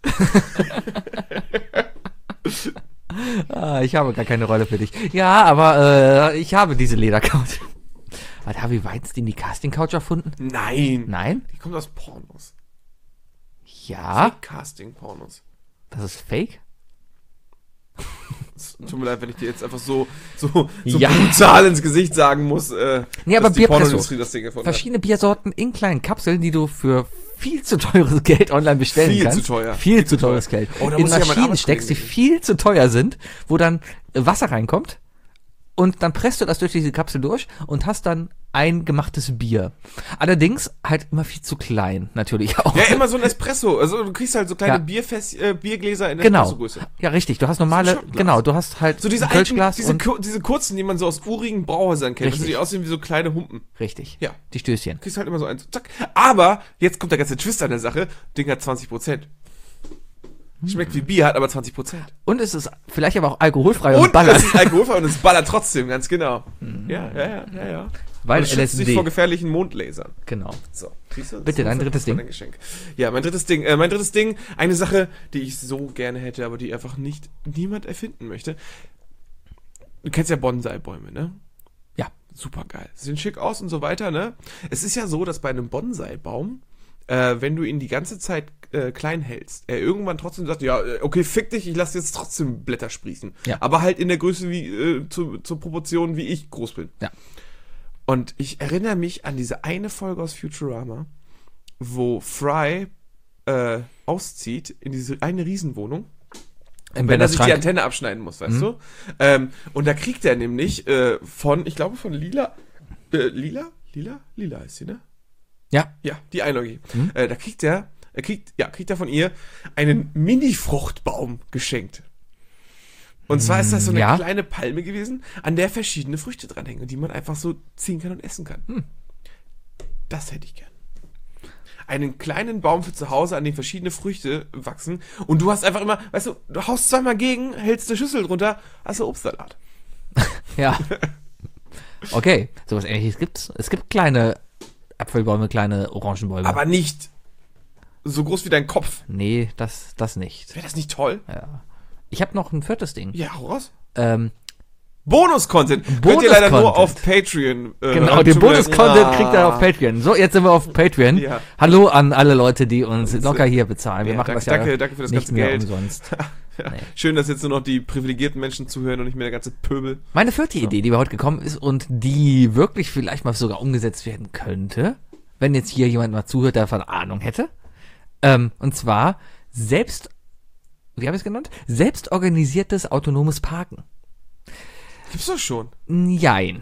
Ich habe gar keine Rolle für dich. Ja, aber ich habe diese Ledercouch. Hat Harvey Weinstein die Casting-Couch erfunden? Nein. Nein? Die kommt aus Pornos. Ja, Casting-Pornos. das ist fake? Tut mir leid, wenn ich dir jetzt einfach so Ja. brutal ins Gesicht sagen muss, Nee, aber dass die Bierpresso. Pornoindustrie das Ding gefunden hat. Verschiedene Biersorten in kleinen Kapseln, die du für viel zu teures Geld online bestellen Viel kannst. zu teuer. Viel zu teures Geld. Oh, da in muss ich ja meinen Maschinen steckst, die Arbeitskollegen viel zu teuer sind, wo dann Wasser reinkommt und dann presst du das durch diese Kapsel durch und hast dann ein gemachtes Bier. Allerdings halt immer viel zu klein, natürlich auch. Ja, immer so ein Espresso. Also du kriegst halt so kleine Ja. Biergläser in Genau. Espresso-Größe. Ja, richtig. Du hast normale, Schottglas. genau, du hast halt So diese ein alten, Kölschglas diese kurzen, die man so aus urigen Brauhäusern kennt. Also Richtig. die aussehen wie so kleine Humpen. richtig. Ja. Die Stößchen. Kriegst halt immer so eins. Zack. Aber jetzt kommt der ganze Twist an der Sache. Ding hat 20%. Schmeckt wie Bier, hat aber 20%. Und es ist vielleicht aber auch alkoholfrei Und ballert. es ist alkoholfrei und es ballert trotzdem, ganz genau. Ja. Weil Und es schützt dich LSD. vor gefährlichen Mondlasern. Genau. So, siehst du? Bitte, dein drittes das war Ding. dein Geschenk. Ja, mein drittes Ding, eine Sache, die ich so gerne hätte, aber die einfach niemand erfinden möchte. du kennst ja Bonsai-Bäume, ne? Ja. Super geil. Sehen schick aus und so weiter, ne? Es ist ja so, dass bei einem Bonsai-Baum, wenn du ihn die ganze Zeit klein hältst, er irgendwann trotzdem sagt, ja, okay, fick dich, ich lasse jetzt trotzdem Blätter sprießen. Ja. Aber halt in der Größe wie, zur Proportion, wie ich groß bin. Ja. Und ich erinnere mich an diese eine Folge aus Futurama, wo Fry auszieht in diese eine Riesenwohnung. Wenn er sich die Antenne abschneiden muss, weißt du? Und da kriegt er nämlich von Lila. Lila ist sie, ne? Ja. Ja, die Einäugige. Da kriegt er von ihr einen Mini-Fruchtbaum geschenkt. Und zwar ist das so eine kleine Palme gewesen, an der verschiedene Früchte dranhängen und die man einfach so ziehen kann und essen kann. Das hätte ich gern. Einen kleinen Baum für zu Hause, an dem verschiedene Früchte wachsen und du hast einfach immer, weißt du haust zweimal gegen, hältst eine Schüssel drunter, hast du Obstsalat. Ja. Okay, sowas Ähnliches gibt's. Es gibt kleine Apfelbäume, kleine Orangenbäume. Aber nicht so groß wie dein Kopf. Nee, das nicht. Wäre das nicht toll? Ja. Ich habe noch ein viertes Ding. Ja, hau raus. Bonus-Content. Könnt ihr leider nur auf Patreon. Genau, den Bonus-Content kriegt ihr auf Patreon. So, jetzt sind wir auf Patreon. Ja. Hallo an alle Leute, die uns locker hier bezahlen. Wir machen danke das für das nicht ganze mehr Geld. umsonst. Ja. Nee. Schön, dass jetzt nur noch die privilegierten Menschen zuhören und nicht mehr der ganze Pöbel. Meine vierte Idee, die mir heute gekommen ist und die wirklich vielleicht mal sogar umgesetzt werden könnte, wenn jetzt hier jemand mal zuhört, der davon Ahnung hätte. Und zwar wie habe ich es genannt? Selbstorganisiertes autonomes Parken. Gibt's doch schon. Jein.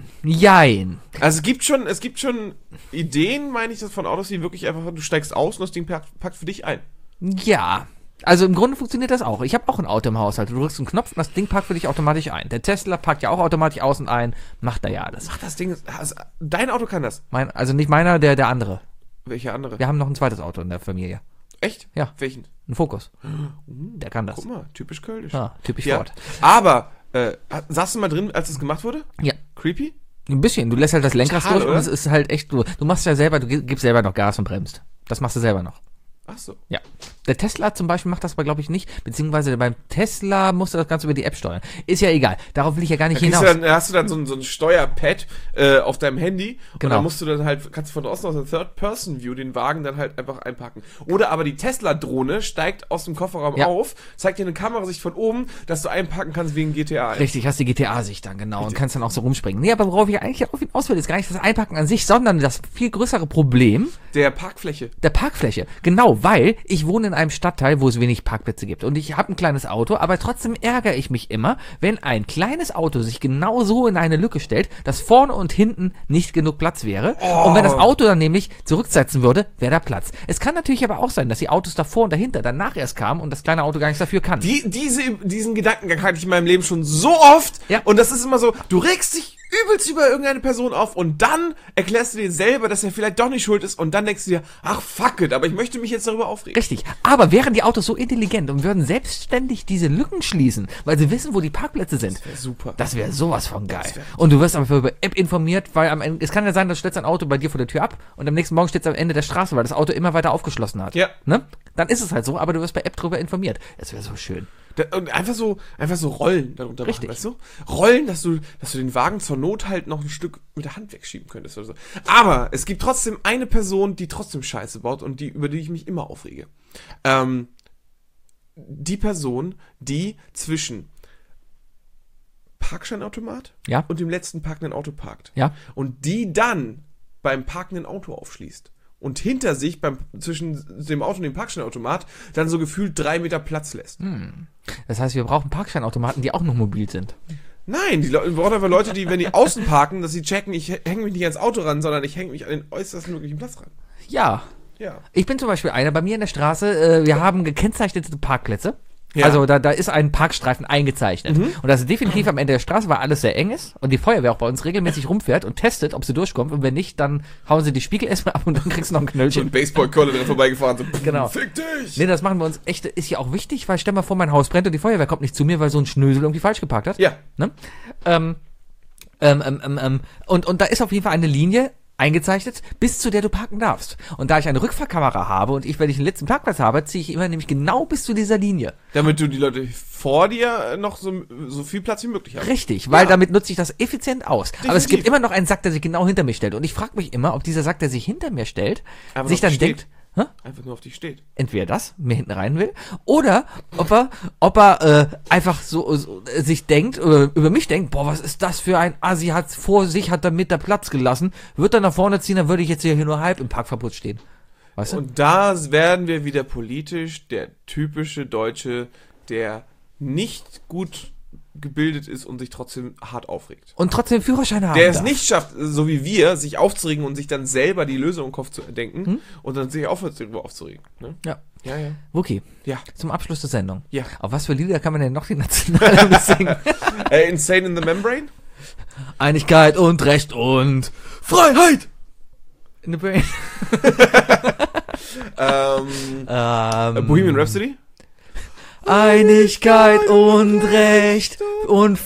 Also es gibt schon Ideen, meine ich, das von Autos, die wirklich einfach, du steigst aus und das Ding packt für dich ein. Ja. Also im Grunde funktioniert das auch. Ich habe auch ein Auto im Haushalt. Du drückst einen Knopf und das Ding packt für dich automatisch ein. Der Tesla packt ja auch automatisch außen ein. Macht er ja alles. Ach, das Ding also, dein Auto kann das? Also nicht meiner, der andere. Welcher andere? Wir haben noch ein zweites Auto in der Familie. Echt? Ja. Welchen? Ein Focus. Der kann das. Guck mal, typisch kölnisch. Ja, typisch Ford. Aber, saßt du mal drin, als es gemacht wurde? Ja. Creepy? Ein bisschen. Du lässt halt das Lenkrad Total, durch und es ist halt echt, du machst ja selber, du gibst selber noch Gas und bremst. Das machst du selber noch. Ach so. Ja. Der Tesla zum Beispiel macht das aber, glaube ich, nicht. Beziehungsweise beim Tesla musst du das Ganze über die App steuern. Ist ja egal. Darauf will ich ja gar nicht hinaus. Hast du dann so ein Steuerpad auf deinem Handy genau. Und dann musst du dann halt, kannst du von draußen aus der Third-Person-View den Wagen dann halt einfach einpacken. Oder aber die Tesla-Drohne steigt aus dem Kofferraum auf, zeigt dir eine Kamerasicht von oben, dass du einpacken kannst wegen GTA. Richtig, hast die GTA-Sicht dann, genau. Richtig. Und kannst dann auch so rumspringen. Nee, aber worauf ich eigentlich darauf hinaus will, ist gar nicht das Einpacken an sich, sondern das viel größere Problem. Der Parkfläche. Genau, weil ich wohne in einem Stadtteil, wo es wenig Parkplätze gibt. Und ich habe ein kleines Auto, aber trotzdem ärgere ich mich immer, wenn ein kleines Auto sich genau so in eine Lücke stellt, dass vorne und hinten nicht genug Platz wäre. Und wenn das Auto dann nämlich zurücksetzen würde, wäre da Platz. Es kann natürlich aber auch sein, dass die Autos davor und dahinter danach erst kamen und das kleine Auto gar nichts dafür kann. Diesen Gedankengang hatte ich in meinem Leben schon so oft. Ja. Und das ist immer so, du regst dich übelst über irgendeine Person auf und dann erklärst du dir selber, dass er vielleicht doch nicht schuld ist und dann denkst du dir, ach fuck it, aber ich möchte mich jetzt darüber aufregen. Richtig, aber wären die Autos so intelligent und würden selbstständig diese Lücken schließen, weil sie wissen, wo die Parkplätze sind. Das wäre super. Das wäre sowas von geil. Und du wirst aber über App informiert, weil am Ende, es kann ja sein, dass du stellst ein Auto bei dir vor der Tür ab und am nächsten Morgen steht es am Ende der Straße, weil das Auto immer weiter aufgeschlossen hat. Ja. Ne? Dann ist es halt so, aber du wirst bei App drüber informiert. Das wäre so schön. Und einfach so Rollen darunter Richtig. machen, weißt du? Rollen, dass du den Wagen zur Not halt noch ein Stück mit der Hand wegschieben könntest oder so. Aber es gibt trotzdem eine Person, die trotzdem Scheiße baut und über die ich mich immer aufrege. Die Person, die zwischen Parkscheinautomat und dem letzten parkenden Auto parkt. Ja. Und die dann beim parkenden Auto aufschließt. Und hinter sich zwischen dem Auto und dem Parkscheinautomat dann so gefühlt 3 Meter Platz lässt. Das heißt, wir brauchen Parkscheinautomaten, die auch noch mobil sind. Nein, wir brauchen einfach Leute, die, wenn die außen parken, dass sie checken, ich hänge mich nicht ans Auto ran, sondern ich hänge mich an den äußersten möglichen Platz ran. Ja. Ich bin zum Beispiel einer, bei mir in der Straße, wir haben gekennzeichnete Parkplätze. Ja. Also da ist ein Parkstreifen eingezeichnet. Und das ist definitiv am Ende der Straße, weil alles sehr eng ist und die Feuerwehr auch bei uns regelmäßig rumfährt und testet, ob sie durchkommt und wenn nicht, dann hauen sie die Spiegel erstmal ab und dann kriegst du noch ein Knöllchen. So ein Baseballkeule dran vorbeigefahren, so genau. Fick dich! Nee, das machen wir uns echt, ist ja auch wichtig, weil stell mal vor, mein Haus brennt und die Feuerwehr kommt nicht zu mir, weil so ein Schnösel irgendwie falsch geparkt hat. Ja. Ne? Und da ist auf jeden Fall eine Linie, eingezeichnet, bis zu der du parken darfst. Und da ich eine Rückfahrkamera habe und wenn ich den letzten Parkplatz habe, ziehe ich immer nämlich genau bis zu dieser Linie. Damit du die Leute vor dir noch so viel Platz wie möglich hast. Richtig, weil damit nutze ich das effizient aus. Definitiv. Aber es gibt immer noch einen Sack, der sich genau hinter mir stellt. Und ich frage mich immer, ob dieser Sack, der sich hinter mir stellt, Aber sich auf dann dich denkt, Einfach nur auf dich steht. entweder das, mir hinten rein will, oder ob er einfach so sich denkt, oder über mich denkt, boah, was ist das für ein Assi, hat damit der Platz gelassen, wird dann nach vorne ziehen, dann würde ich jetzt hier nur halb im Parkverbot stehen. Weißt du? Und da werden wir wieder politisch, der typische Deutsche, der nicht gut gebildet ist und sich trotzdem hart aufregt. Und trotzdem Führerschein haben Der es darf. nicht schafft, so wie wir, sich aufzuregen und sich dann selber die Lösung im Kopf zu denken und dann sich aufhört, darüber aufzuregen. Ne? Ja. Ja, ja. Wookie, Ja. zum Abschluss der Sendung. Ja. Auf was für Lieder kann man denn noch die Nationalhymne singen? Insane in the Membrane? Einigkeit und Recht und Freiheit! In the Brain. Bohemian Rhapsody? Einigkeit und Recht und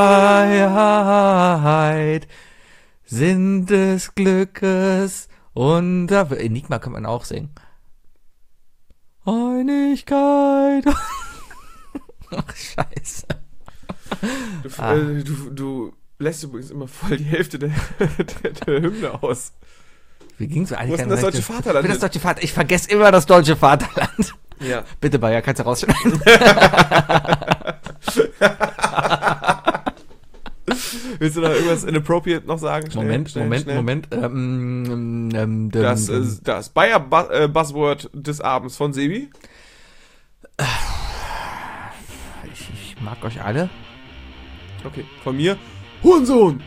Freiheit sind des Glückes und Enigma kann man auch singen. Einigkeit. Ach, scheiße. Du lässt übrigens immer voll die Hälfte der Hymne aus. Wie ging's? Wo ist denn das deutsche Vaterland? Das deutsche Vaterland. Ich vergesse immer das deutsche Vaterland. Ja. Bitte, Bayer, kannst du rausschneiden. Willst du da irgendwas inappropriate noch sagen? Moment. Das Bayer-Buzzword des Abends von Sebi. Ich mag euch alle. Okay, von mir. Hurensohn!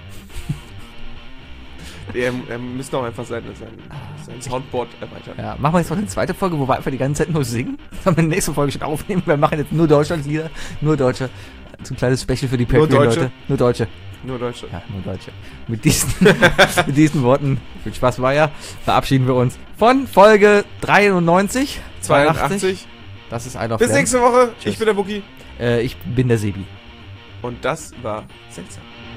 Er müsste auch einfach sein Soundboard erweitern. Ja, machen wir jetzt noch eine zweite Folge, wo wir einfach die ganze Zeit nur singen. Sollen wir die nächste Folge schon aufnehmen? Wir machen jetzt nur Deutschlandslieder. Nur Deutsche. So ein kleines Special für die Patreon-Leute. Nur Deutsche. Nur Deutsche. Ja, nur Deutsche. Mit diesen Worten, viel Spaß war ja, verabschieden wir uns von Folge 93, 82. Das ist I Love Bis Lamp. nächste Woche. Tschüss. Ich bin der Wookie. Ich bin der Sebi. Und das war seltsam.